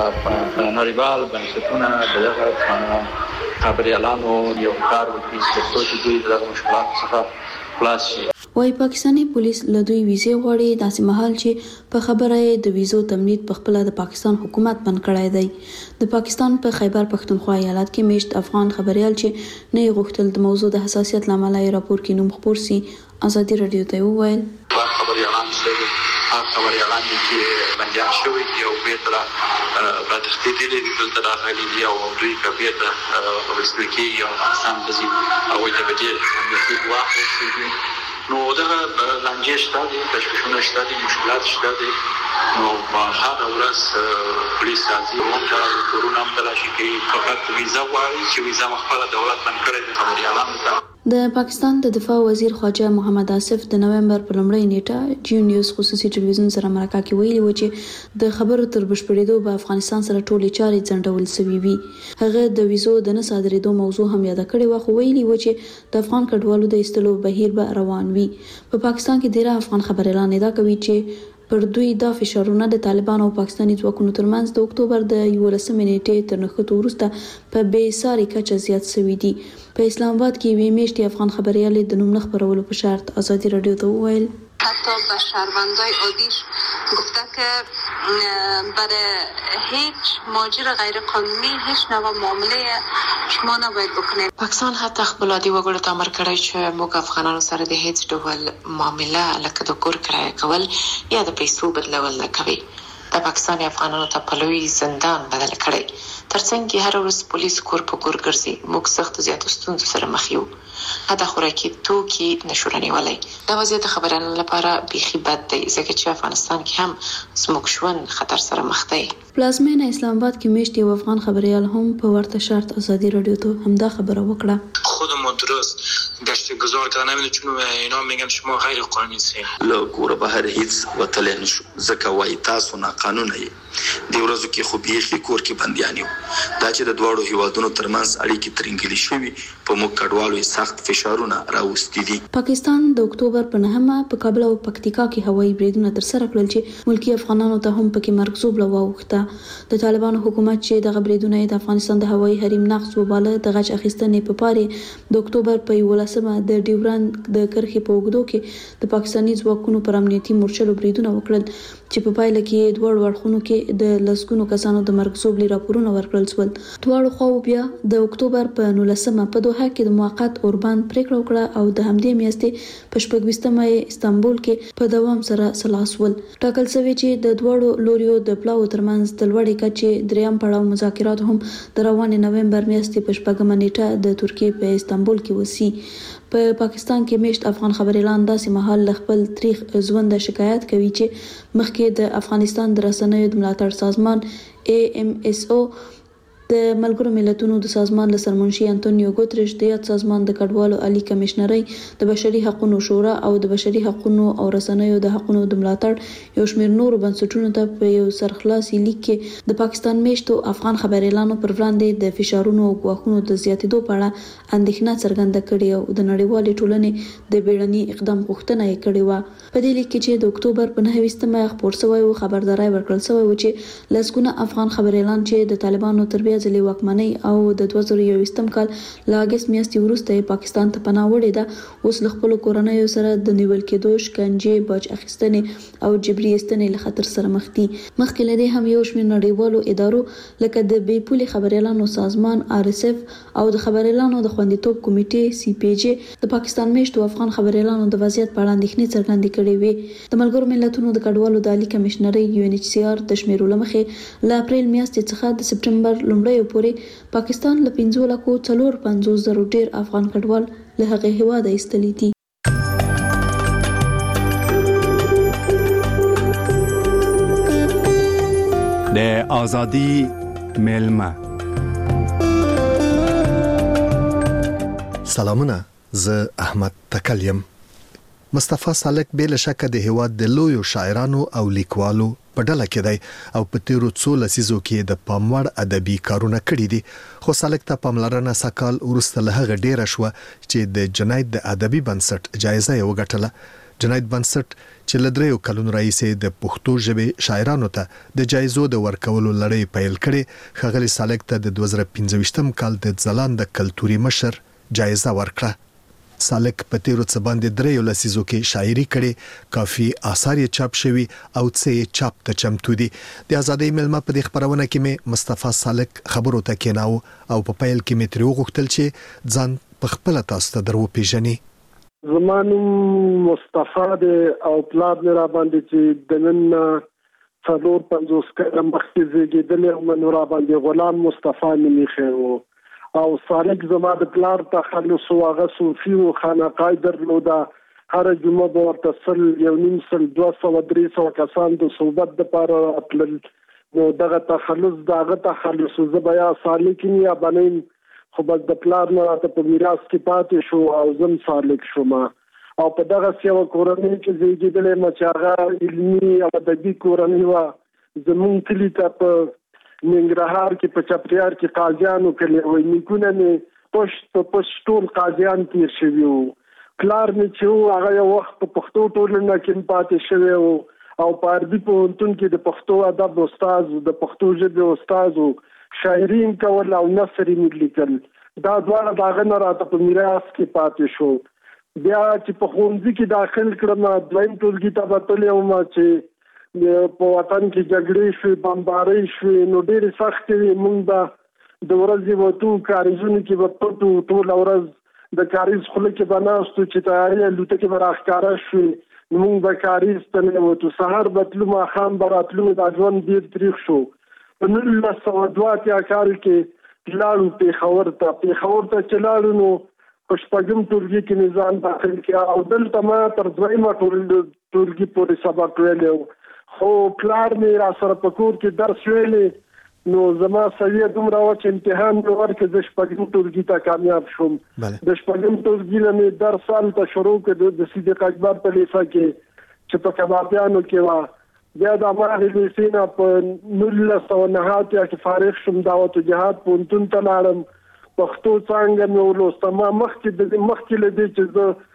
د نړیوال بنسټونه دغه خبريالانو یو کار وکړي چې دوی دغه مشکلات څخه خلاص شي. وای پاکستاني پولیس له دوی ویزه غواړي داسې مهال چې په خبره د ویزو تمدید په خپل د پاکستان حکومت بند کړای دی. د پاکستان په خیبر پختونخوا ایالت کې میشت افغان خبريال چې نه غوښتل د موضوع د حساسیت لامل یې راپور کې نوم خبر سي ازادي رادیو ته وویل خبريالان چې خبريالان چې بنديان شوي دي او بیرته را تښتېدلي دي دلته راغلي دي او دوی که بیرته ورسول کېږي او افغانستان ته ځي هغوی ته به ډېر اندېښنې واخیستل نو دغه لانجې شته دي، تشویشونه شته دي، مشکلات شته دي. نو هغه ورځ پولیس راځي او موږ کورونه هم تلاشي کوي، فقط ویزه غواړي چې ویزه خپله دولت بند کړی د خبريالانو ته. د پاکستان د دفاع وزیر خواجه محمد آصف د نومبر په لومړۍ نیټه جی نیوز خصوصي ټلویزیون سره مرکه کې ویلي و چې د خبرو تر بشپړېدو به افغانستان سره ټولې چارې ځنډول شوې وي. هغه د ویزو د نه صادرېدو موضوع هم یاد کړې و، خو ویلي و چې د افغان کډوالو د ایستلو بهیر به روان وي. په پاکستان کې ډېر افغان خبريالان ادعا کوي چې پر دوی دا فشارونه د طالبانو او پاکستاني ځواکونو ترمنځ د اکتوبر د یولسمې نیټې تر نښتو وروسته په بې ساري کچه زیات شوي دي. په اسلام آباد کې یوې میاشتې افغان خبريالې د نوم نه خپرولو په شرط ازادي رادیو ته وویل حتی به شهروندای عادیش گفته که برای هیچ ماجر غیر قانونی هیچ نوع معامله شما نباید بکنید. پاکستان حتی خپل عادي وګړو ته امر کړی چې موږ افغانانو سره د هیڅ ډول معامله لکه د کور کرایه کول یا د پیسو بدلول نه کوي. د پاکستان افغانانو ته په لوی زندان بدل کړی. ترڅنګ هر ورځ پولیس کور په کور ګرځي. موږ سخت زیاتو ستونزو سره مخ یو. حتی خوراکي توکي نشو رانیولی. دا وضعیت خبريالانو لپاره بیخي بد دی ځکه چې افغانستان کې هم زموږ ژوند خطر سره مخ دی. پلازمینه اسلام آباد کې میشت یو افغان خبريال هم په ورته شرط ازادي رادیو ته همدا خبره وکړه. خودمون درست گشتگزار تا نمیدونم چون اینا میگن شما غیر قانونی سین. له کوره بهر هیڅ وتلې نشو ځکه وایي تاسو نه قانوني دی. ورځو کې خو بیخي کور کې بنديان یو. دا چې د دواړو هیوادونو ترمنځ اړیکې ترنګلې شوي په موږ کډوالو سخت فشارونه راوستي دي. پاکستان د اکتوبر په نهمه په کابل او پکتیکا کې هوایي بریدونه ترسره کړل چې ملکی افغانانو ته هم پکې مرګ زوبله واوښته. د طالبانو حکومت چې د غبرېدونه د افغانستان د هوایي حریم نقض وباله د غچ اخیستنې په پاره د اکتوبر په یولسمه د ډیورند د کرښې په اوږدو کې د پاکستاني ځواکونو پر امنیتي مورچلو بریدونه وکړل چې په پایله کې دوه ورخونو کې د لسګونو کسانو د مرګ زوبلي راپورونه ورکړل شول. دواړو خواو بیا د اکتوبر په نولسمه په دوحه کې د موقت اوربان پریکړه وکړه او د همدې میاشتې په شپږویشتمه استانبول کې په دوام سره سلاس ول. ټاکل شوی چې د دوړو لوریو د پلاو ترمنځ د لوړې کچې دریم پړاو مذاکرات هم د روانې نومبر میاشتې په شپږمه نیټه د ترکیې په استانبول کې وسی. په پاکستان کې میشت افغان خبريالان داسې مهال خپل تاریخ ژوند شکایت کوي چې مخکې د افغانستان د رسنیو د ملاتړ سازمان ای ام اس او د ملګرو ملتونو د سازمان له سرمنشي انټونیو ګوتریش د یاد سازمان د کډوالو عالی کمشنري د بشري حقوقو شورا او د بشري حقوقو او رسنیو د حقوقو د ملاتړ یو شمېر نور بنسټونو ته په یو سرخلاصي لیک کې د پاکستان میشتو افغان خبريالانو پر وړاندې د فشارونو او غواخونو د زیاتېدو په اړه اندېښنه څرګنده کړې او د نړیوالې ټولنې د بیړني اقدام غوښتنه یې کړې و. په دې لیک کې چې د اکتوبر په نهه ویشتمه خبر شوی و خبرداري ورکړل شوی و چې لسګونه افغان خبريالان چې د طالبانو تر ځلې واکمنۍ او د دوه زره یوویشتم کال له اګست میاشتې وروسته پاکستان ته پناه وړې ده اوس له خپلو کورنیو سره د نیول کېدو شکنجې باج اخیستنې او جبري ایستنې له خطر سره مخ دي. مخکې له دې هم یو شمېر نړیوالو ادارو لکه د بې پولې خبريالانو سازمان آر اس اف او د خبريالانو د خوندیتوب کمیټې سی پی جی د پاکستان میشتو افغان خبريالانو د وضعیت په اړه اندېښنې څرګندې کړې وې. د ملګرو ملتونو د کډوالو د عالی کمشنري یو ان ایچ سی آر د شمیرو له مخې له اپریل میاشتې څخه د سپټمبر لومړیو پورې پاکستان له پنځه لکو څلور پنځوس زرو ډیر افغان کډوال له هغه هیواده ایستلي دي. د ازادي ملما سلامونه، زه احمد تکلیم. مصطفی سالک بل شک د هیواد د لویو شاعرانو او لیکوالو په ډله کې دی او په تیرو څو لسیزو کې د پاموړ ادبي کارونه کړي دي، خو سالک ته پاملرنه سکال ورسته له هغه ډیره شو چې د جنید د ادبي بنسټ جایزه یې وګټله. جنید بنسټ چې له دریو کلونو راهیسې د پښتو ژبې شاعرانو ته د جایزو د ورکولو لړۍ پیل کړي، ښاغلي سالک ته د دوه زره پنځه ویشتم کال د ځلانده کلتوري مشر جایزه ورکړه. سالک په تیرو څه باندې دریو لسیزو کې شاعري کړي، کافي آثار یې چاپ شوي او څه یې چاپ ته چمتو دي. د ازادۍ ملما په دې خبرونه کې مې مصطفی سالک خبرو ته کېناو او په پیل کې مې ترې وغوښتل چې ځان په خپله تاسو ته در وپېژني. زما نوم مصطفی دی او پلار مې را باندې چې د نن څلور پنځوس کاله مخکې زېږېدلی او من را باندې غلام مصطفی مې ایښی و او سالک زما د پلار تخلص او هغه صوفي او خانقاه درلوده. هر جمعه به ورته سل یو نیم سل دوه سوه درې سوه کسان د صحبت دپاره راتلل. نو دغه تخلص د هغه تخلص زه به یا سالک یم یا بنیم، خو بس د پلار نه راته په میراث کې پاتې شو او زه هم سالک شوم. او په دغسې یوه کورنۍ کې زېږېدلی یم چې هغه علمي او ادبي کورنۍ وه. زمونږ کلي ته په ننګرهار کې په چپریار کې قاضیانو کلی وای، نیکونه مې پشت په پشت ټول قاضیان تیر شوي وو. پلار مې چې و هغه یو وخت په پښتو ټولنه کې پاتې شوی و او په عربي پوهنتون کې د پښتو ادب استاد، د پښتو ژبې استاد و، شاعري یې کول او نثر یې لیکل. دا دواړه د هغه نه راته په میراث کې پاتې شو. بیا چې په ښوونځي کې داخل کړم، دویم ټولګي ته به تللی وم چې په وطن کې جګړې شوې، بمبارۍ شوې، نو ډېرې سختې وې. موږ به د ورځې وتو، کاریزونو کې به پټو، ټوله ورځ د کاریز خوله کې به ناستو چې تیارې الوتکې به راښکاره شوې، نو موږ به کاریز ته ننوتو. سهار به تلو، ماښام به راتلو. دا ژوند ډېر تریخ شو. په نولس سوه دوه اتیا کال کې لاړو پېښور ته. پېښور ته چې لاړو نو په شپږم ټولګي کې مې ځان داخل کړه او دلته ما تر دویمه ټولګي پورې سبق ویلی و. خو پلار مې را سره په کور کې درس ویلی، نو زما سویه دومره وه چې امتحان مې ورکړ، زه شپږم ټولګي ته کامیاب شوم. د شپږم ټولګي نه مې درس هلته شروع کړ د صدیق اکبر په لیسه کې چې په کبابیانو کې وه. بیا د هماغې لیسې نه په نولس سوه نهه اتیا کې فارغ شوم، دعوت جهاد پوهنتون ته لاړم، پښتو څانګه مې ولوسته. ما مخکې مخکې له دې چې زه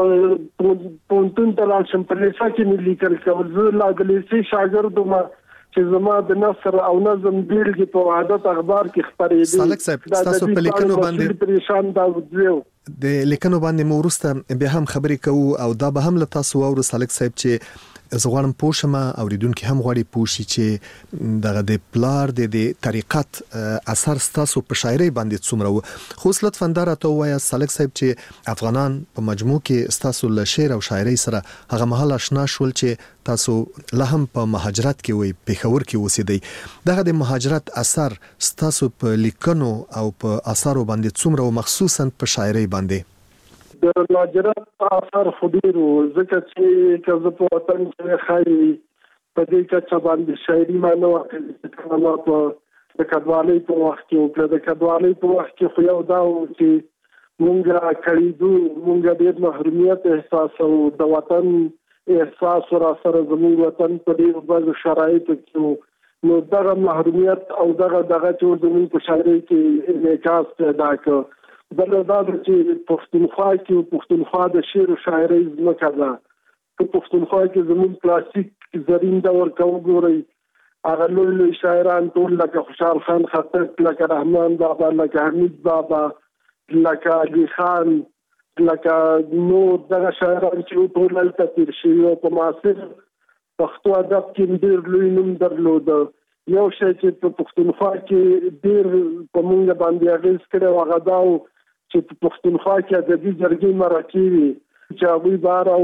پوهنتون ته لاړ شم په لیسه کې مې لیکل کول. زه لا د لیسې شاګرد وم چې زما د نثر او نظم بیلګې په وحدت اخبار کې خپرېدې. سالک صاحب، ستاسو په لیکنو باندې پریشان داود زه د لیکنو باندې مو وروسته بیا هم خبرې کوو او دا به هم له تاسو واورو سالک صاحب چې زه غواړم پوه شم، اوریدونکي هم غواړي پوه شي چې دغه د پلار د طریقت اثر ستاسو په شاعرۍ باندې څومره و. خو اوس لطفا دا راته ووایه سالک صاحب چې افغانان په مجموع کې ستاسو له شعر او شاعرۍ سره هغه مهال اشنا شول چې تاسو لا هم په مهاجرت کې وي، پېښور کې اوسېدئ. دغه د مهاجرت اثر ستاسو په لیکنو او په اثارو باندې څومره و، مخصوصا په شاعرۍ باندې؟ د مهاجرت اثر خو ډېر و، ځکه چې که زه په وطن کې ښایي په دې کچه باندې شاعري ما نه وه کړې. کله ما په د کډوالۍ په وخت کې وکړه. د کډوالۍ په وخت کې خو یو دا و چې مونږه کړیدو مونږه ډېر محرومیت احساسو، د وطن احساس را سره زموږ وطن په ډېر بعضو شرایطو کې نو دغه محرومیت او دغه دغه چې زموږ په شاعرۍ کې انعکاس پیدا کړ. بل دا چې پښتونخوا کې پښتونخوا د شعر او شاعرۍ ځمکه ده. په پښتونخوا کې زموږ کلاسیک زرین دور کې وګورئ، هغه لوی لوی شاعران ټول لکه خوشحال خان خټک، لکه رحمان بابا، لکه حمید بابا، لکه علي خان، لکه نور دغه شاعران چې ټول هلته تېر شوي او په معاصر پښتو ادب کې ډېر لوی نوم درلوده. یو شی چې په پښتونخوا کې ډېر په مونږ باندې اغېز کړی و هغه دا و چې په پښتونخوا کې ادبي جرګې مرکې وي چې هغوی به هره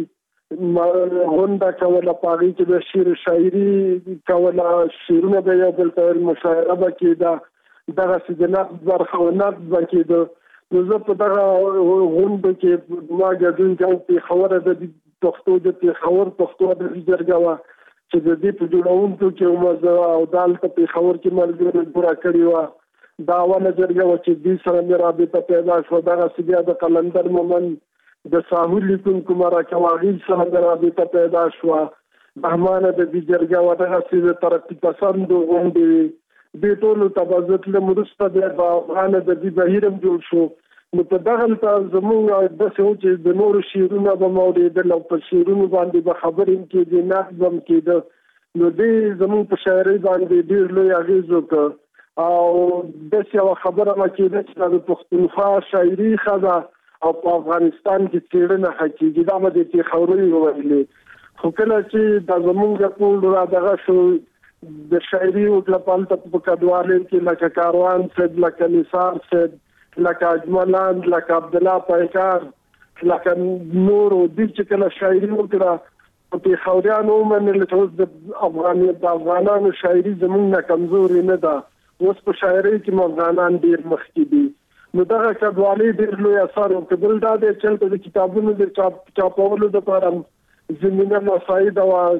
اونۍ غونډه کوله، په هغې کې به شعر شاعري کوله، شعرونه به یو بل ته ویل، مشاعره به کېده، دغسې د نقد برخه و نقد به کېده. نو زه په دغه غونډو کې ما ګډون کوم. پېښور ادبي پښتو د پېښور پښتو ادبي جرګه وه چې د دې په جوړونکو کې وم زه او دا هلته پېښور کې ملګرو جوړه کړې وه. دا اوله جرګه وه چې دوی سره مې رابطه پیدا شوه. دغسې بیا د قلندر مومند د ساحول لیکونکو مرکه وه، هغوی سره مې رابطه پیدا شوه. بهمان ادبي جرګه وه، دغسې د ترقي پسندو غونډې وې. دې ټولو ته به زه تلم. وروسته بیا د افغان ادبي بهیر هم جوړ شو. نو په دغلته زموږ داسې و چې د نورو شعرونه به مو اورېدل او په شعرونو باندې به خبرې هم کېدې، نقد به هم کېده. نو دې زموږ په شاعرۍ باندې ډېر لوی اغېز وکړ. او داسې یوه خبره به کېده چې د پښتونخوا شاعري ښه ده او په افغانستان کې څېړنه ښه کېږي. دا به د پېښورۍ وویلې. خو کله چې دا زموږ ټول را دغه شو د شاعري وکړه په هلته په کډوالۍ کې لکه کاروان صاحب، لکه نثار صاحب، لکه اجملان، لکه عبدالله پیکار، لکه نور دوی چې کله شاعري وکړه په پېښوریانو ومنله چې اوس د افغان د افغانانو شاعري زموږ نه کمزورې نه ده. اوس په شاعرۍ کې مو افغانان ډېر مخکې دي. نو دغه کډوالۍ ډېر لوی اثر وکړ. بل دا دی چې هلته د کتابونو د چاپ چاپولو دپاره زمینه مساعده وه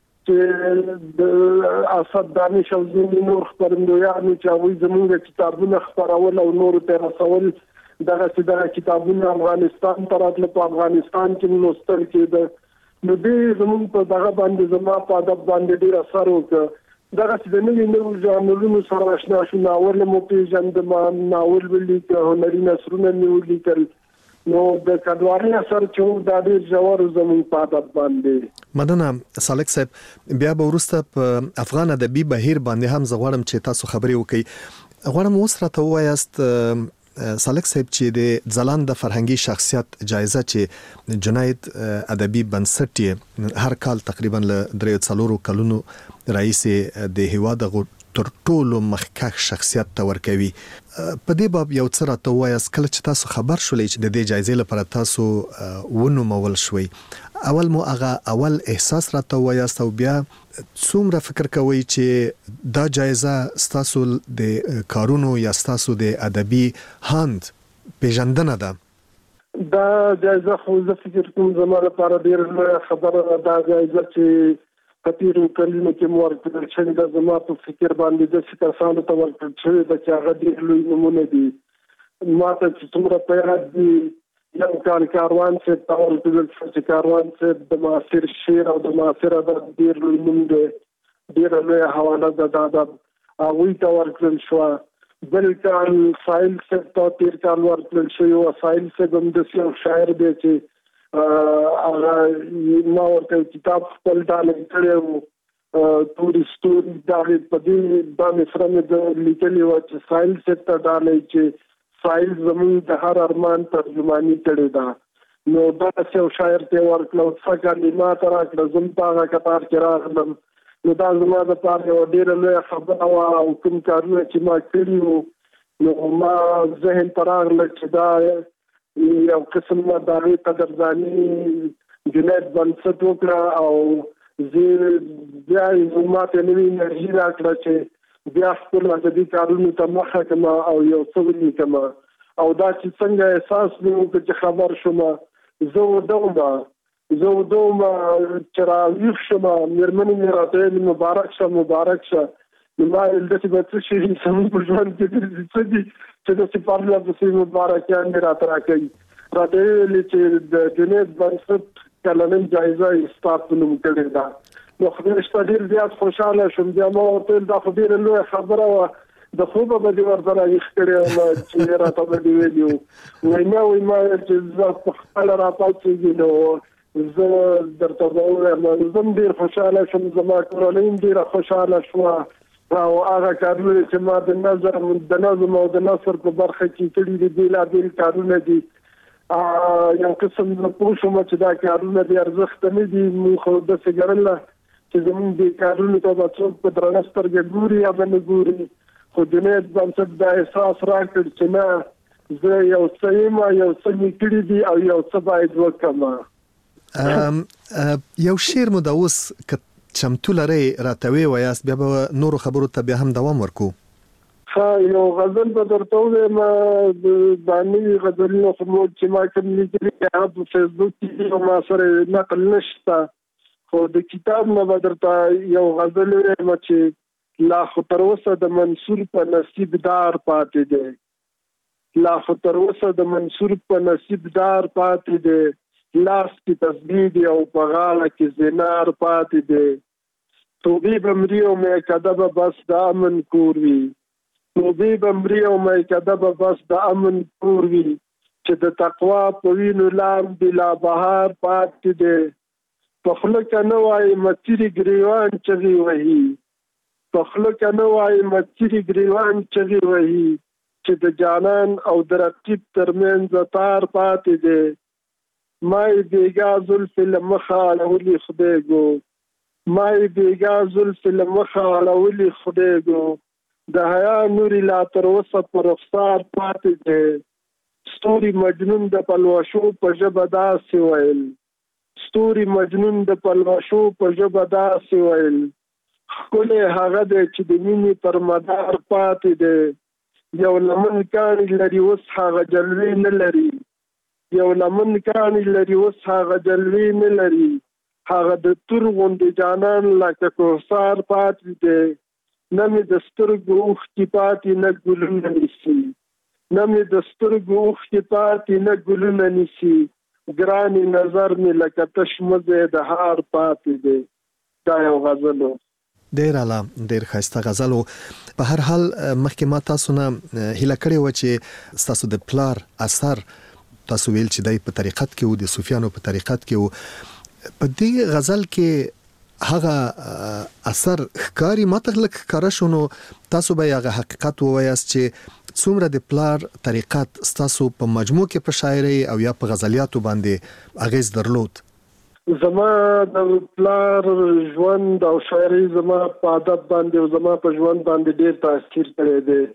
چې د اسد دانش او ځینې نور خپرندویانو چې هغوی زموږ کتابونه خپرول او نورو ته رسول، دغسې دغه کتابونه افغانستان ته راتله، په افغانستان کې لوستل کېده. نو دې زموږ په دغه باندې زما په ادب باندې ډېر اثر وکړ. دغسې د نوي نوو ژانرونو سره اشنا شو. ناول مو پېژندم، ناول ولیکه، هنري نثرونه مې ولیکل. نو د کډوالۍ اثر چې دا ډېر ژور زموږ په ادب باندې. مننه سالک صاحب. بیا به وروسته په افغان ادبي بهیر باندې هم زه غواړم چې تاسو خبرې وکړئ. غواړم اوس راته ووایاست سالک صاحب چې د ځلانده فرهنګي شخصیت جایزه چې جنید ادبي بنسټ یې هر کال تقریبا له درې څلورو کلونو راهیسې د هیواد تر ټولو مخکښ شخصیت ته ورکوي. په دې باب یو څه راته ووایاست. کله چې تاسو خبر شولئ چې د دې جایزې لپاره تاسو ونومول شوئ، اول مو هغه اول احساس راته ووایاست او بیا څومره فکر کوئ چې دا جایزه ستاسو د کارونو یا ستاسو د ادبي هاند پیژندنه ده؟ دا جایزه خو زه فکر کوم زما لپاره ډېره لویه خبره ده. دا جایزه چې په تېرو کلونو کې مو ورکړل شوې ده، زما په فکر باندې داسې کسانو ته ورکړل شوې ده چې هغه ډېر لوی نومونه دي. ما ته چې څومره په یاد دي، یو کال کاروان صاحب ته ورکړل شو چې کاروان صاحب د معاصر شعر او د معاصر ادب ډېر لوی نوم دی، ډېره لویه حواله ده د ادب، هغوی ته ورکړل شوه. بل کال ساحل صاحب ته تېر کال ورکړل شوی و. ساحل صاحب هم داسې یو شاعر دی چې هغه ما ورته کتاب خپل ډالۍ کړی و، تورې ستوري. دغې په دې دا مصره مې د لیکلې وه چې ساحل صاحب ته ډالۍ چې ساحل زموږ د هر ارمان ترجماني کړې ده. نو داسې یو شاعر ته یې ورکړه او څه کلمه ته راکړه، زه هم په هغه کتار کې راغلم. نو دا زما دپاره یوه ډېره لویه خبره وه. او کوم کارونه چې ما کړي وو نو ما ذهن ته راغله چې دا یو قسم د هغې قدرداني جنید بنسټ وکړه او زه بیا یې ما ته نوې انرژي راکړه چې بیا خپل ادبي کارونو ته مخه کړم او یو څه ولیکم. او دا چې څنګه احساس مې وکړ چې خبر شوم، زه وده وم زه وده وم چې راویښ شوم، مېرمنې مې راته ویل مبارک شه مبارک شه نو ما د څه به څه شي سم په ژوند کې څه دي چې د سپارلا په سیمه مبارکان نه راته راکړي را دې چې د جنید بنسټ کلنۍ جایزه استاد نوم کړی دا نو خبره ستاسو ډیر زیات خوشاله شوم بیا ما ورته دا خو ډیر لوی خبره و د خوب به دې ورته راځي کړی چې راته به دی ویلو وای نو وای ما چې زه په خپل راپاتې نو زه درته وایم زه ډیر خوشاله شوم زما کورنۍ ډیر خوشاله شو او هغه کارونه چې ما د نظر د نظم او د نثر په برخه کې کړي دي بېلابېل کارونه دي یو قسم نه پوه شوم چې دا کارونه د ارزښت نه دي موږ خو داسې ګڼله چې زموږ دې کارونو ته به څوک په درنه سترګې ګوري یا به نه ګوري خو جنید بنسټ دا احساس راکړ چې نه زه یو څه یم یو څه مې کړي دي او یو څه باید وکړم. یو شعر مو دا اوس چمتو لري راتوي وایاست بیا به نورو خبرو ته بیا هم دوام ورکو. ها یو غزل به درته وایم باندې غزلونه خو چې ما کوم لیکلي هغه په فیسبوک کې ما سره نقل نشته خو د کتاب نه به درته یو غزل وایم چې لا خو تر اوسه د منصور په نصیب دار پاتې دی لا خو تر اوسه د منصور په نصیب دار پاتې دی لاس کې تسبیح دی او په غاړه کې زنار پاتې دی توبې بمري او مې کده بس د امن کور وي توبې بمري او مې کده بس د امن کور وي چې د تقوا په وینو لاندې لا بهار پاتې دی په خوله کې نه وایي مچري ګریوان چغې وهي په خوله کې نه وایي مچري ګریوان چغې وهي چې د جانان او د رقیب ترمنځ تار پاتې دی مای بیگا زلف لمخه لولی خدایګو مای بیگا زلف لمخه لولی خدایګو د حیا نوري لا تر اوسه پر رخسار پاتې دی ستوري مجنون د پلوشو په ژبه داسې ویل ستوري مجنون د پلوشو په ژبه داسې ویل ښکلی هغه دی چې د مینې پر مدار پاتې دی یو لمن کاڼي لري اوس هغه جلوې نه لري یو لمن کاڼي لري اوس هغه جلوې نه لري هغه د تور غوندې جانان لکه کوثر پاتې دی نه مې د سترګو اوښکې پاتې نه ګلونه نیسي نه مې د سترګو اوښکې پاتې نه ګلونه نیسي ګرانې نظر مې لکه تش مزی د هار پاتې دی دا یو غزل و. ډیر اعلی ډیر ښایسته غزل و. په هر حال مخکې ما تاسو نه هیله کړې وه چې ستاسو د پلار اثر تاسو ویل چې دای په طریقت کې وو د صوفیانو په طریقت کې وو په دې غزل کې هغه اثر ښکاری ماته لک ښکاره شونو تاسو به هغه حقیقت ووایاست چې څومره د پلار طریقت ستاسو په مجموع کې په شاعري او یا په غزلیاتو باندې اغیز درلود. زما د پلار ژوند او شاعري زما په ادب باندې او زما په ژوند باندې ډیر تاثیر کړی دی.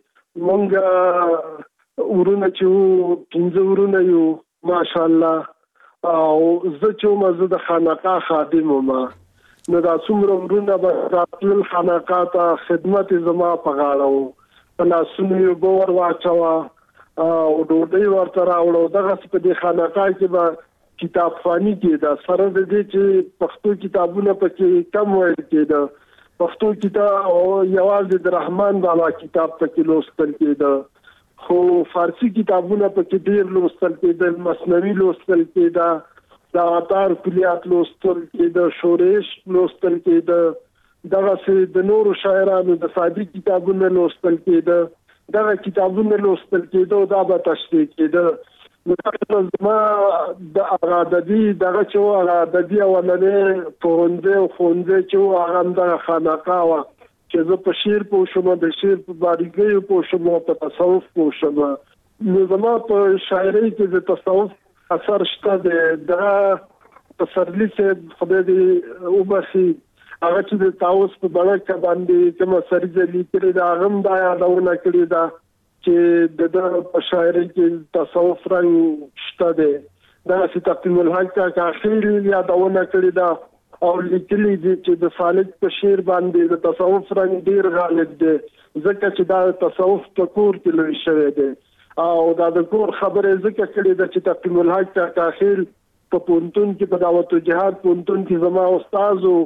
مونږ ورونه چې پنځه ورونه یو ماشاءالله او زه چې مزه د خانقاه خادم وم نو دا څومره ورونه به راتلل خانقاه ته خدمت زما په غاړه و په لاسونو یې ګور واچوه او ډوډۍ ورته راوړو دغسې په دې خانقاه کې به کتابخواني کېده سره د دې چې پښتو کتابونه پکې کم ویل کېده پښتو کتاب یوازې د رحمان بابا کتاب پکې لوستل کېده خو فارسی کتابونه پکې ډېر لوستل کېدل مثنوي لوستل کېده د عطار کلیات لوستل کېده شورش لوستل کېده دغسې د نورو شاعرانو د سادي کتابونه لوستل کېده دغه کتابونه لوستل کېده او دا به تشریح کېده نو زما د هغه ادبي دغه چې و هغه ادبي اولنی پوهنځی او ښوونځی چې و هغه همدغه خانقاه وه چې زه په شعر پوه شوم د شعر په باریکیو پوه شوم او په تصوف پوه شوم نو زما په شاعرۍ کې د تصوف اثر شته دی دغه پسرلي صاحب خدای دې وبخي هغه چې د طاووس په بڼکه باندې کومه سریزه لیکلې ده هغه هم دا یادونه کړې ده چې د ده په شاعرۍ کې تصوف رنګ شته دی دغسې تقدیم الحق کاکا خیل یادونه کړې ده او لیکلي دي چې د سالک په شعر باندې د تصوف رنګ ډېر غالب دی ځکه چې دا تصوف په کور کې لوی شوی دی او دا د کور خبرې ځکه کړې ده چې تقدیم الحق کاکا خیل په پوهنتون کې په دعوت الجهاد پوهنتون کې زما استاد و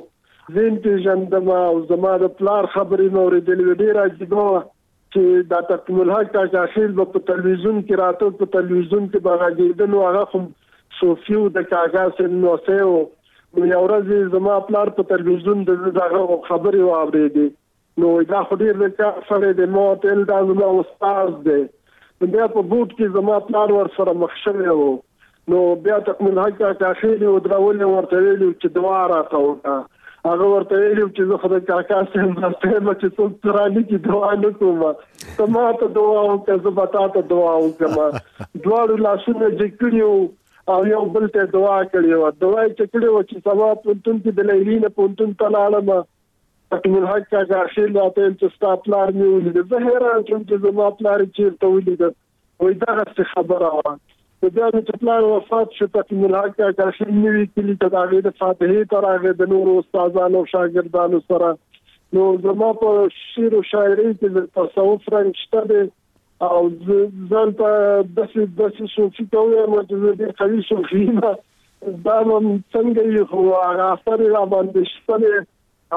زین پیژندم او زما د پلار خبرې مې اورېدلې ډېره عجیبه چې دا تقسیم الحق کاکا خیل په تلویزیون کې راته په تلویزیون کې باغېدل نو هغه خو صوفیو د کاکا سن نو سه نو یو ورځ زما پلار په تلویزیون د دغه خبرې واورېدې نو دا خو ډېر ښه سره د موتل دا زما استاد دی بیا په بوت کې زما پلار ور سره مخ شوی و نو بیا تقسیم الحق کاکا خیل او درول ورته ویلو چې دعا راته وکړه هغه ورته ویلو چې زه خدای کاکا سم راته ما چې څوک ترانه کې دعا نه کوم ته ما ته دعا وکړه زه به تاسو دعا وکړم دواړو لاسونه چې کړیو او یو بل ته دعا کړیو دعا چې کړیو چې سبا پونتون کې د لیلینه پونتون تلاړم تقسیم الحق کاکا خیل راته چې ستا پلار مې ولید زه حیران شوم چې زما پلار چیرته ولید وای دا څه خبره وه د بیا چې پلار وفات شو تقسیم الحق کاکا خیل نوي کلي ته د هغې د فاتحې ته راغی د نورو استادانو او شاګردانو سره نو زما په شعر و شاعرۍ کې د تصوف رنګ شته دی او ځان ته داسې داسې صوفي ته ووایم چې زه ډېر قوي صوفي یم دا به څنګه وي خو هغه اثر یې راباندې شته دی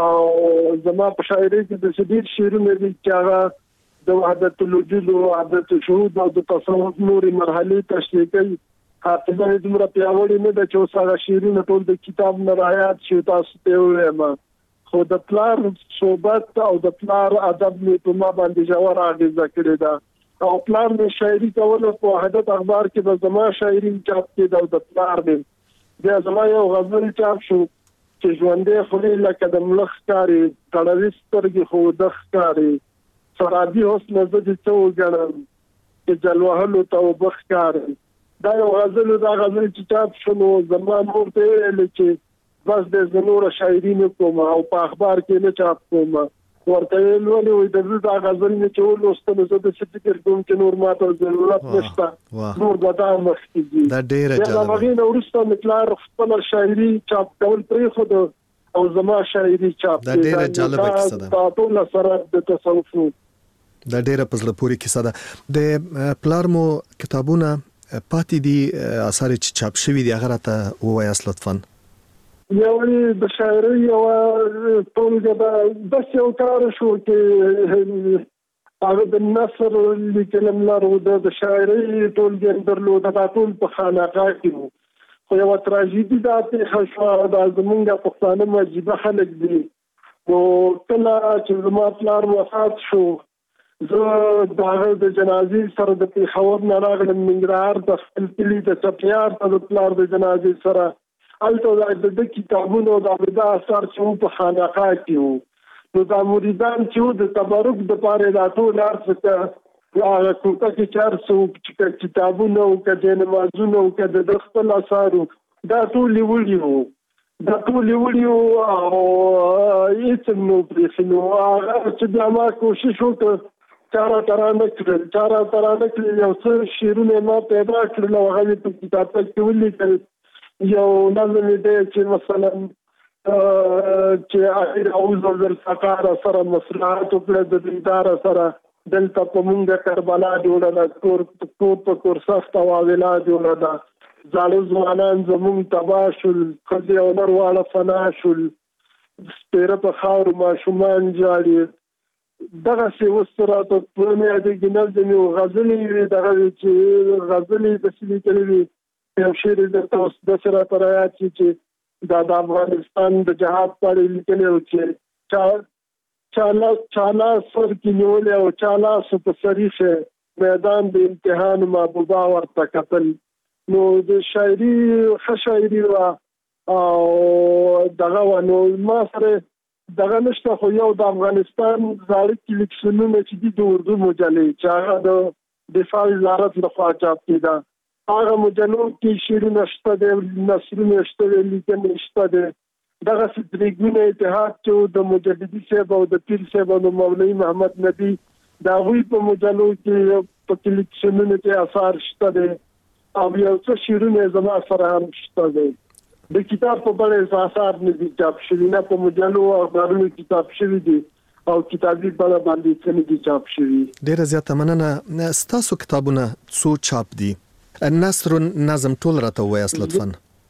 او زما په شاعرۍ کې د ډېر شعرونه دي چې هغه د وحدت الوجود او وحدت الشهود او د تصوف نورې مرحلې تشریح کوي حافظه یې دومره پیاوړې نه ده چې اوس هغه شعرونه ټول د کتاب نه رایاد شي تاسو ته ووایم خو د پلار صحبت او د پلار ادب مې په ما باندې ژوره اغېزه کړې ده او پلار مې شاعري کوله په وحدت اخبار کې به زما شاعري چاپ کېده او د پلار مې بیا زما یو غزل چاپ شو چې ژوندې خولې لکه د ملخ ښکاري تړلې سترګې خو د ښکاري سرابي حسن زه دې څه وګڼم چې جل وهلو ته اوبه ښکاري دا یو غزل دا غزل چې چاپ شو نو زما مور ته ویل چې بس دې زه نوره شاعري نه کوم او په اخبار کې نه چاپ کوم ورته ویل ولې وایي د زه دا غزل مې چې ولوستل زه داسې فکر کوم چې نور ما ته ضرورت نشته نور به دا مخکې ځي دا ډېره جالبه د هغې نه وروسته مې پلار خپله شاعري چاپ کول پرېښود او زما شاعري چاپ دا ډېره جالبه کیسه ده دا ټول سره د تصوف دا ډېره په زړه پورې کیسه ده د پلار مو کتابونه پاتې دي اثار چې چاپ شوي دي هغه راته ووایاست لطفا یو د شاعرۍ یوه ټولګه ده داسې یو کار شو چې هغه د نثر لیکلم لرو د شاعرۍ ټولګه یې درلوده دا ټول په خانقاه کې وو خو یوه تراژیدي دا پېښه شوه دا زمونږ پښتانه مجیبه خلک دي نو کله چې زما پلار وفات شو زه د هغه د جنازې سره د پېښور نه راغلم ننګرهار د خپل کلي د چپیار ته د پلار د جنازې سره هلته د کتابونو د دا اثار چې وو په خانقاه کې وو نو دا مریدان چې وو د تبرک دپاره دا ټول هر څه هغه کوټه کې چې هر څه چې کتابونه وو که جاینمازونه وو که د خپل اثار وو دا ټول یې وړي وو دا ټول یې وړي وو او هېڅ هم نه پرېښي نو هغه چې بیا ما کوشش وکړ چاره ترانه کړل چاره ترانه کړل یو څه شعرونه ما پیدا کړل او هغه مې په کتابچه کې ولیکل یو نظم دی چې مثلا چې اخر اعوذ بالفقار سره مصلحت وکړه د دیندار سره دلته په مونږه کربلا جوړه ده کور کور په کور سخت واویلا جوړه ده زاړه ځوانان زمونږ تباه شول ښځې او نر واړه فنا شول سپېره په خاورو ماشومان جاړي دغسې اوس راته پوره مې یادېږي نظم یې غزلې وې دغه چې غزلې داسې لیکلې وې یو شعر یې درته اوس داسې راته رایاد شي چې دا د افغانستان د جهاد په اړه لیکلی و چې چا چالا سر کې نیولی او چالا سو په سریښ میدان د امتحان محبوبه ورته کتل نو د شاعري ښه شاعري وه او دغه وه نو ما سره دغه نشته خو یو د افغانستان زاړه کلیکشنونه چې دي د اردو مجلې چې هغه د دفاع وزارت لخوا چاپ کېده هغه مجلو کې شعرونه شته دی نثرونه شته دی لیکنې شته دی دغسې درې اتحاد چې د مجددي صاحب او د پیر صاحب او د مولوي محمد نبي د هغوی په مجلو کې په کلیکشنونو کې اثار شته دی او یو څه شعرونه زما سره هم شته دی د کتاب په بڼه اثار نه دي چاپ شوي نه په مجلو او اخبارونو کې چاپ شوي دي او کتابي بڼه باندې څه نه دي چاپ شوي. ډېره زیاته مننه. ستاسو کتابونه څو چاپ دي؟ نثر نظم ټول راته ووایاست لطفا.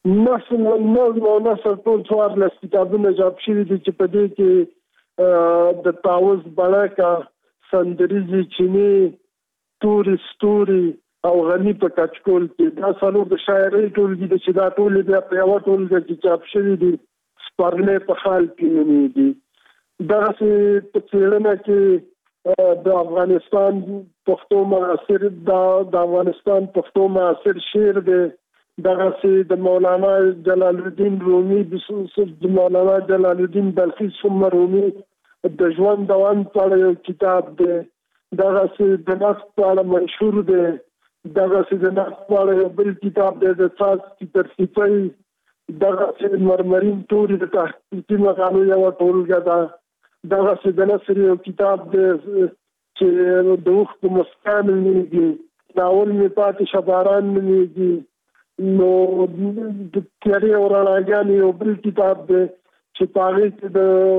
نسل نظم او نسل ټول څوارلس کتابونه چاپ شوي دي چې په دې کې د طاووس بڼکه، سندریزې چینی، تورې ستوري او غني په کچکول کې دا څلور د شاعرۍ ټولګې دي چې دا ټولې بیا په یوه ټولګه کې چاپ شوي دي. سپرلی په خال کې نومېږي. دغسې په څېړنه کې د افغانستان پښتو معاصر د افغانستان پښتو معاصر شعر دی. دغسې د مولانا جلال الدین رومي د مولانا جلال الدین بلخي ثم رومي د ژوند دوام په اړه یو کتاب دی. دغسې د نقد په اړه منشور دی. دغسې د نقد په اړه یو بل کتاب دی د څاڅکي ترصیفۍ. دغسې مرمرین توري د تحقیقي مقالو یوه ټولګه ده. دغسې د نثر یو کتاب دی چې د اوښکو مسکا نومېږي. ناول مې پاتې شه باران نومېږي. نو د تیارې او رڼاګانې یو بل کتاب دی چې په هغې کې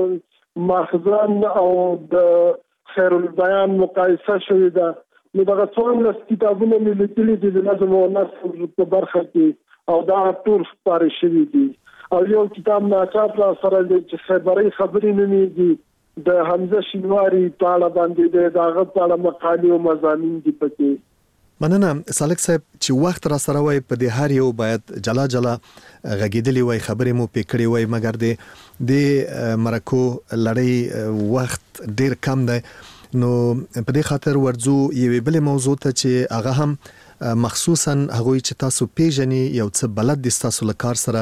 د ماخذان او د خیر البیان مقایسه شوې ده. نو دغه څوارلس کتابونه مې لیکلي دي د نظم او نثر په برخه کې او دا ټول خپاره شوي دي. او یو کتاب ناچاپ را سره دی چې خبري خبرې نومېږي د حمزه شینواري په اړه باندې دی. د هغه په اړه مقالې او مضامین دي پکې. مننه سالک صاحب چې وخت را سره وای په دې هر یو باید جلا جلا غږیدلی وای خبرې مو پکړې وای مګر د د مرکو لړۍ وخت ډیر کم دی. نو په دې خاطر ورځو یوه بل موضوع ته چې هغه هم مخصوصا هغه چې تاسو پیژنې یو څه بلد دي تاسو لکار سره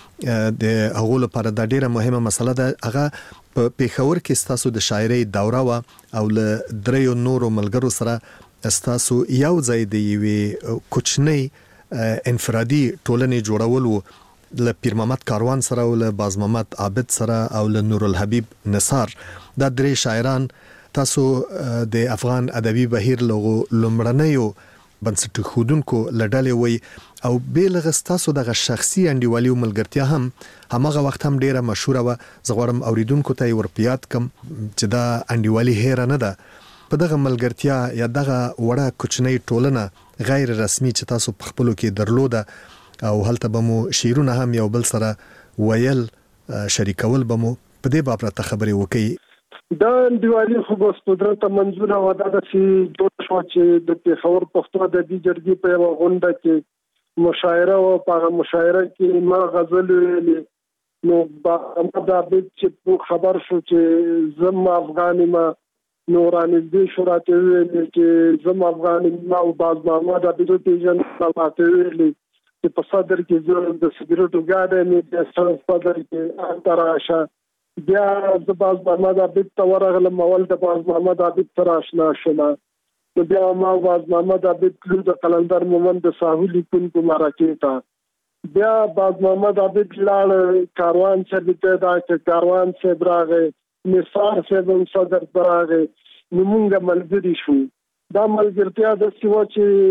د هغه لپاره د ډیره مهمه مسله ده. هغه په پیښور کې تاسو د شاعرۍ دوره وا او له دریو نورو ملګرو سره استاسو یو ځای دی یوې کوچنۍ انفرادي ټولنې جوړول وو له پیر محمد کاروان سره او له باز محمد عابد سره او له نور الحبیب نثار. دا درې شاعران تاسو د افغان ادبي بهیر لغو لمړنیو بنسټ خودونکو لړلې وي او بیلغه تاسو دغه شخصي انډیوالي او ملګرتیا هم همغه وخت هم ډیره مشهوره و. زغورم اوریدونکو ته ورپیات کم چې دا انډیوالي هیر نه ده. په دغه ملګرتیا یا دغه وړه کوچنۍ ټولنه غیر رسمي چې تاسو په خپلو کې درلوده او هلته به مو شعرونه هم یو بل سره ویل شریکول به مو په دې باب ته خبرې وکړي. دا انډیوالي خو بس قدرت منظوره و دا چې جوړ شو چې د پیښور پښتو ادبي جرګې په یوه غونډه کې مشاعره و. په هغه مشاعره کې ما غزل ویلې. نو محمد عابد چې خبر شو چې زم افغان ما نورانزدې شو راته ویلې چې زم افغان ما او باز محمد عابد پیژن راته ویلې چې په صدر کې زه د سګریټو ګاډی مې د صدر کې هلته راشه. بیا د باز محمد عابد ته ورغلم. اول د باز محمد عابد سره اشنا شوم. نو بیا ما باز محمد عابد تلو د قلندر مومند د ساحو لیکونکو مرکې ته. بیا باز محمد عابد لاړ کاروان صاحب ته. دا چې کاروان صاحب راغی نثار صاحب هم صدر ته راغی. نو مونږ ملګري شو. دا ملګرتیا داسې وه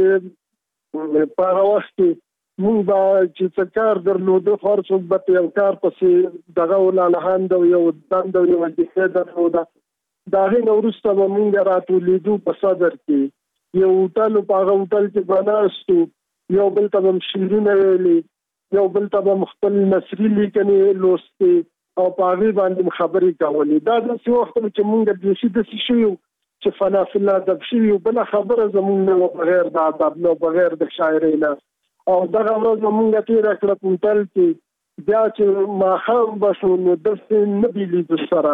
چې په هغه وخت کې مونږ به چې څه کار درلوده خو هر څوک به په یو کار پسې دغه ولالهند او یو دند او یو وظیفه درلوده. د هغې نه وروسته به مونږ راټولېدو په صدر کې. یو هوټل په هغه هوټل کې به ناستو. یو بل ته به م شعرونه ویلې. یو بل ته به م خپل نثري لیکنې لوستې او په هغې باندې م خبرې کولې. دا داسې وخت و چې مونږ بیخي داسې شوي وو چې فنا فی الله ادب شوي وو. بله خبره زمونږ نه وه بغیر د ادب نه بغیر د شاعرۍ نه. او دغه ورځ به مونږ تېره کړه په هوټل کې. بیا چې ماښام به شو نو داسې نه بېلېدو سره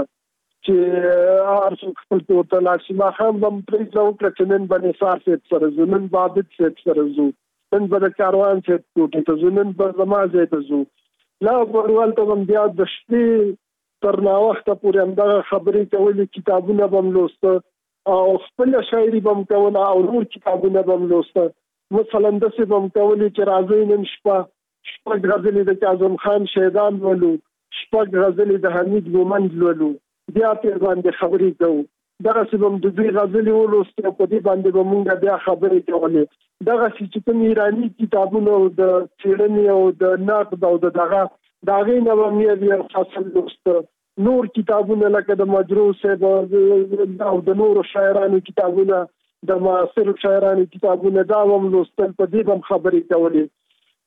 چې هر څوک خپل کور ته لاړ شي. ماښام به م پرېکړه وکړه چې نن به نثار صاحب سره ځو، نن به عابد صاحب سره ځو، نن به د کاروان صاحب کوټې ته ځو، نن به زما ځای ته ځو. لا ګوډوال ته به م بیا د شپې تر ناوخته پورې همدغه خبرې کولې. کتابونه به م لوسته او خپله شاعري به م کوله او نور کتابونه به م لوسته. مثلا داسې به م کولې چې راځئ نن شپه شپږ غزلې د کاظم خان شهیدان لولو، شپږ غزلې د حمید مومند لولو. بیا پرې باندې خبرې کوو. دغسې به م د دوی غزلې ولوستې او په دې باندې به مونږ بیا خبرې کولې. دغسې چې کوم ایراني کتابونه او د څېړنې او د نقد او د دغه د هغې نه به مې یو فصل لوسته. نور کتابونه لکه د مجروح صاحب او د نورو شاعرانو کتابونه، د معاصرو شاعرانو کتابونه، دا به م لوستل. په دې به م خبرې کولې.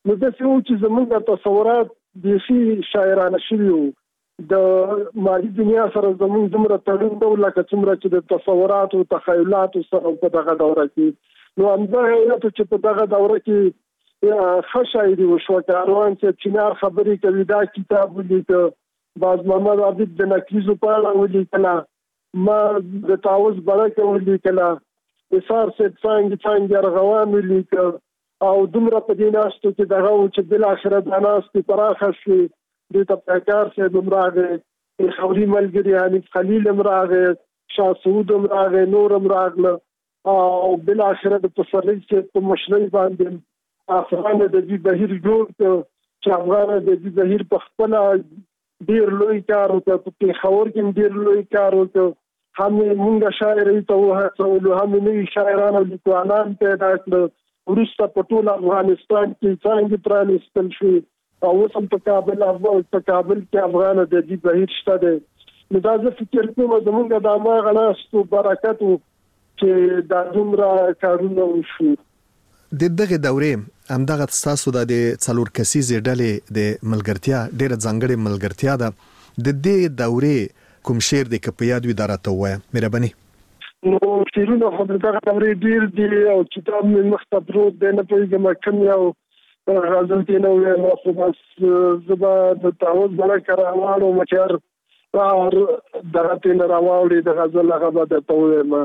نو د څه چې زمونږ تصورات د شي شاعرانه شوي وو د مادي دنیا سره زمونږ دومره تړون نه و لکه څومره چې د تصورات او تخیلات سره په دغه دوره کې نو همدغه علت چې په دغه دوره کې ښه شاعري وشوه کاروان چې چینار خبرې کوي دا کتاب ولیکه باز محمد عابد د نکریزو په اړه ولیکله ما د تعوض برکه ولیکله اثار صاحب څانګې څانګې ارغوان ولیکه او دومره په دې ناستو کې دغه و چې بالاخره دا ناستې پراخه شوې دې ته پیکار صاحب هم راغی خوري ملګري حنیف خلیل هم راغی شاه سعود هم راغی نور هم راغله او بالاخره د پسرلي صاحب په مشرۍ باندې افغان ادبي بهیر جوړ کړ چې افغان ادبي بهیر په خپله ډېر لوی کار وکړ په پېښور کې ډېر لوی کار وکړ هم مونږ شاعرۍ ته وهڅولو هم نوي شاعران او لیکوالان پیدا کړل وروسته په ټول افغانستان کې څانګې پرانیستل شوې او اوس هم په کابل په کابل کې افغان ادبي بهیر شته دی نو دا زه فکر کوم زمونږ د هماغه ناستو برکت و چې دا دومره کارونه وشو د دغه دورې همدغه ستاسو د څلور کسیزې ډلې د ملګرتیا ډېره ځانګړې ملګرتیا ده د دې دورې کوم شعر د کپیاد وی درته وای مهرباني نو شیرونه خو دغه دورې ډیر دي او کتاب مې مخته پروت دی نه پوهېږم کوم یو غزل کې نو نو خو بس زبا د تعوض برکه راوړو مچر اور درته نه راوړي د غزل هغه به درته وایم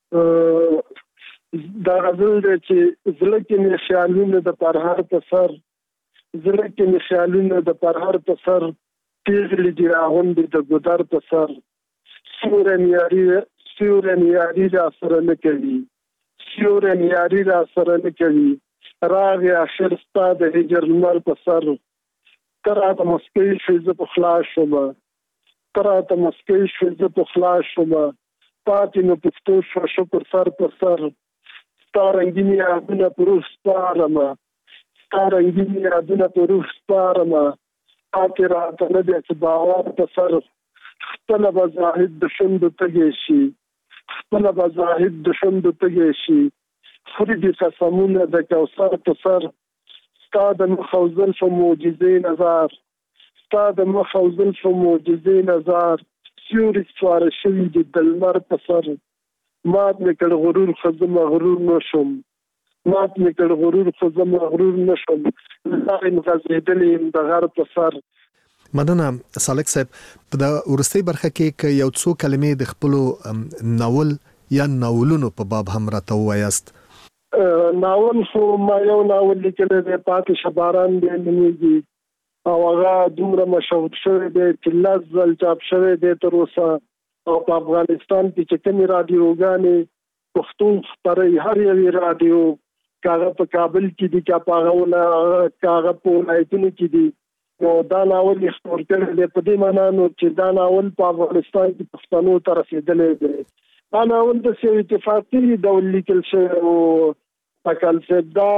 دا غزل دی چې زړه کې مې خیالونه د پرهر په سر زړه کې مې خیالونه د پرهر په سر پیغلی دی راغوندی د ګدر په سر سیورن یاری سیورن یاری را سره نه کوي سیورن یاری را سره نه کوي راغ اخر ستا د هجر لمر په سر ترا ته مسکۍ شوې زه په خلاص شوم ترا ته مسکۍ شوې زه په خلاص شوم پاتې نو پښتو شو شکر سر په سر ستا رنګینې یادونه په روح سپارم ستا رنګینې یادونه په روح سپارم پاتې راته نه دی چې باور په سر خپله به زاهد د شونډو تږی شي خپله به زاهد د شونډو تږی شي خوري دې قسمونه د کوثر په سر ستا د مخ او زلفو معجزې نظر ستا د مخ او زلفو معجزې نظر سیوري سپاره شوي دي د لمر په سر مات مې کړ غرور خو زه مغرور نه شم مات مې کړ غرور خو زه مغرور نه شم زایم غځېدلی یم د غر په سر مننه سالک صاحب په د ورستۍ برخه کې که یو څو کلمې د خپلو ناول یا ناولونو په باب هم راته ووایاست ناول خو ما یو ناول لیکلی دی پاتې شه باران دی نومیږي او هغه دومره مشهور شوی دی چې لس ځل چاپ شوی دی تر اوسه او په افغانستان کې چې کومې راډیوګانې پښتو خپروي هر یوې راډیو کاغه په کابل کې دي که په هغه کاغه په ولایتونو کې دي نو دا ناول یې خپور کړی دی په دې معنا نو چې دا ناول په افغانستان کې پښتنو ته رسېدلی دی دا ناول د یو اتفاقي ډول لیکل شوی و پکل صاحب دا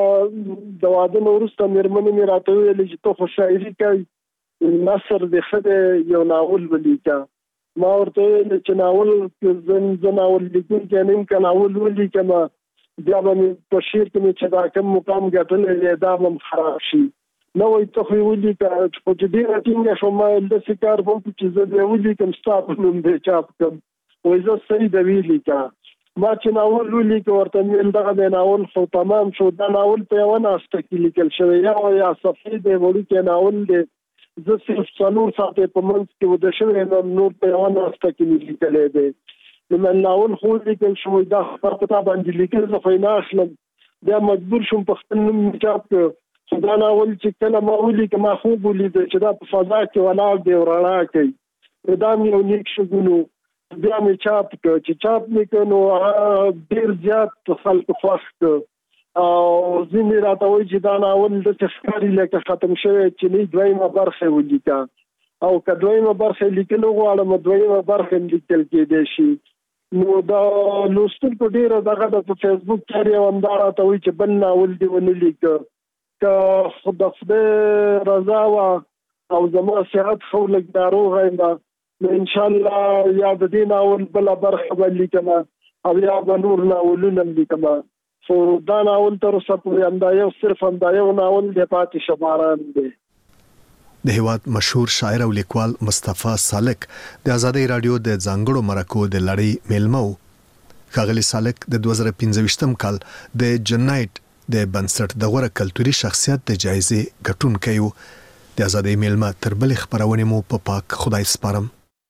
د واده نه وروسته مېرمنې مې راته وویلې چې ته خو شاعري کوي نثر دې ښه دی یو ناول ولیکه ما ورته ویل چې ناول زه ناول لیکونکی نه یم که ناول ولیکم بیا به مې په شعر کې مې چې دا کوم مقام ګټلی دی دا به م خراب شي نه وایي ته خو یې ولیکه خو چې ډېره ټینګه شوم ما ویل داسې کار به وکړو چې زه بیا ولیکم ستا په نوم دې چاپ کړم وایي زه صحیح ده ولیکه ما چې ناول ولیکه ورته مې ویل دغه دی ناول خو تمام شو دا ناول په یوه ناسته کې لیکل شوی یا یا صفحې دی وړوکی ناول دی زه صرف څلور ساعتې په منځ کې وده شوی نو نور په یوه ناسته کې مې لیکلی دی نو مې ناول خو لیکل شوی دا خبر په تا باندې لیکل زه خو یې نه اخلم بیا مجبور شوم په خپل نوم مې چاپ کړ خو دا ناول چې کله ما ولیکه ما خوب ولیده چې دا په فضا کې ولاړ دی او رڼا کوي نو دا مې یو نیک شګون و بیا مې چاپ کړ چې چاپ مې کړ نو ډېر زیات خلکو خوښ کړ او ځینې راته وایي چې دا ناول داسې ښکاري لکه ختم شوی چې نه دویمه برخه یې ولیکه او که دویمه برخه یې لیکل وغواړم دویمه برخه یې لیکل کېدی شي نو دا لوستونکو ډېره دغه د په فیسبوک کې یو همدا راته وایي چې بل ناول دې ونه لیکه که د خدای رضا وه او زما صحت ښه و لږ ناروغه یم نو انشاءالله یا د دې ناول بله برخه به لیکم او یا به نور ناولونه هم لیکم خو دا ناول تر اوسه پورې همدا یو صرف همدا یو ناول دی پاتې شه باران دی. د هیواد مشهور شاعر او لیکوال مصطفی سالک د ازادۍ رادیو د ځانګړو مرکو د لړۍ میلمه و. ښاغلي سالک د دوه زره پنځه کال د جنایټ د بنسټ د غوره کلتوري شخصیت د جایزې ګټونکی و. د ازادۍ میلمه تر بلې خپرونې مو په پا پاک خدای سپارم.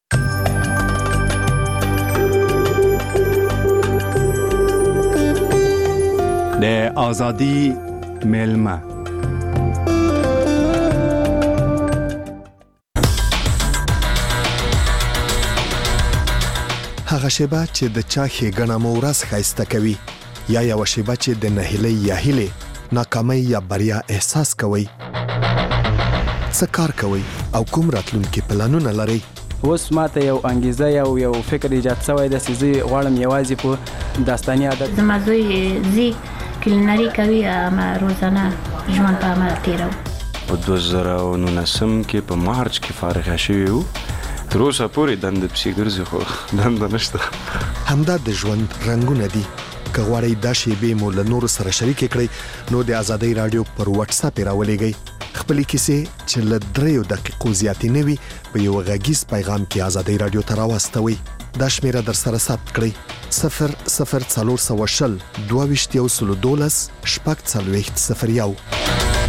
د ازادۍ میلمه هغه شیبه چې د چا ښېګڼه مو ورځ ښایسته کوي یا یوه شیبه چې د نهیلۍ یا هیلې ناکامۍ یا بریا احساس کوئ. څه کار کوئ او کوم راتلونکي پلانونه لرئ؟ اوس ماته یو انګیزه یو یو فکر ایجاد شوی دی چې زه غواړم یوازې په داستاني ادب زما زوی زی کلینري کوي اما روزانه ژوند په عمل تیرو. په دوه زره نولسم کې په مارچ کې فارغه شوی وو. تر اوسه پورې دنده پسې ګرځي خو دنده نشته. همدا د ژوند رنګونه دي. که غواړئ دا شیبې مو له نورو سره شریکې کړئ نو د ازادۍ رادیو پر واتس اپ یې راولېږئ. خپلې کیسې چې له دریو دقیقو زیاتې نه وي په یو غږیز پیغام کې ازادۍ رادیو ته راواستوئ. دا شمیره در سره ثبت کړئ: صفر صفر څلور سوه شل دوه ویشت یو سلو دولس شپږ څلوېښت صفر یو.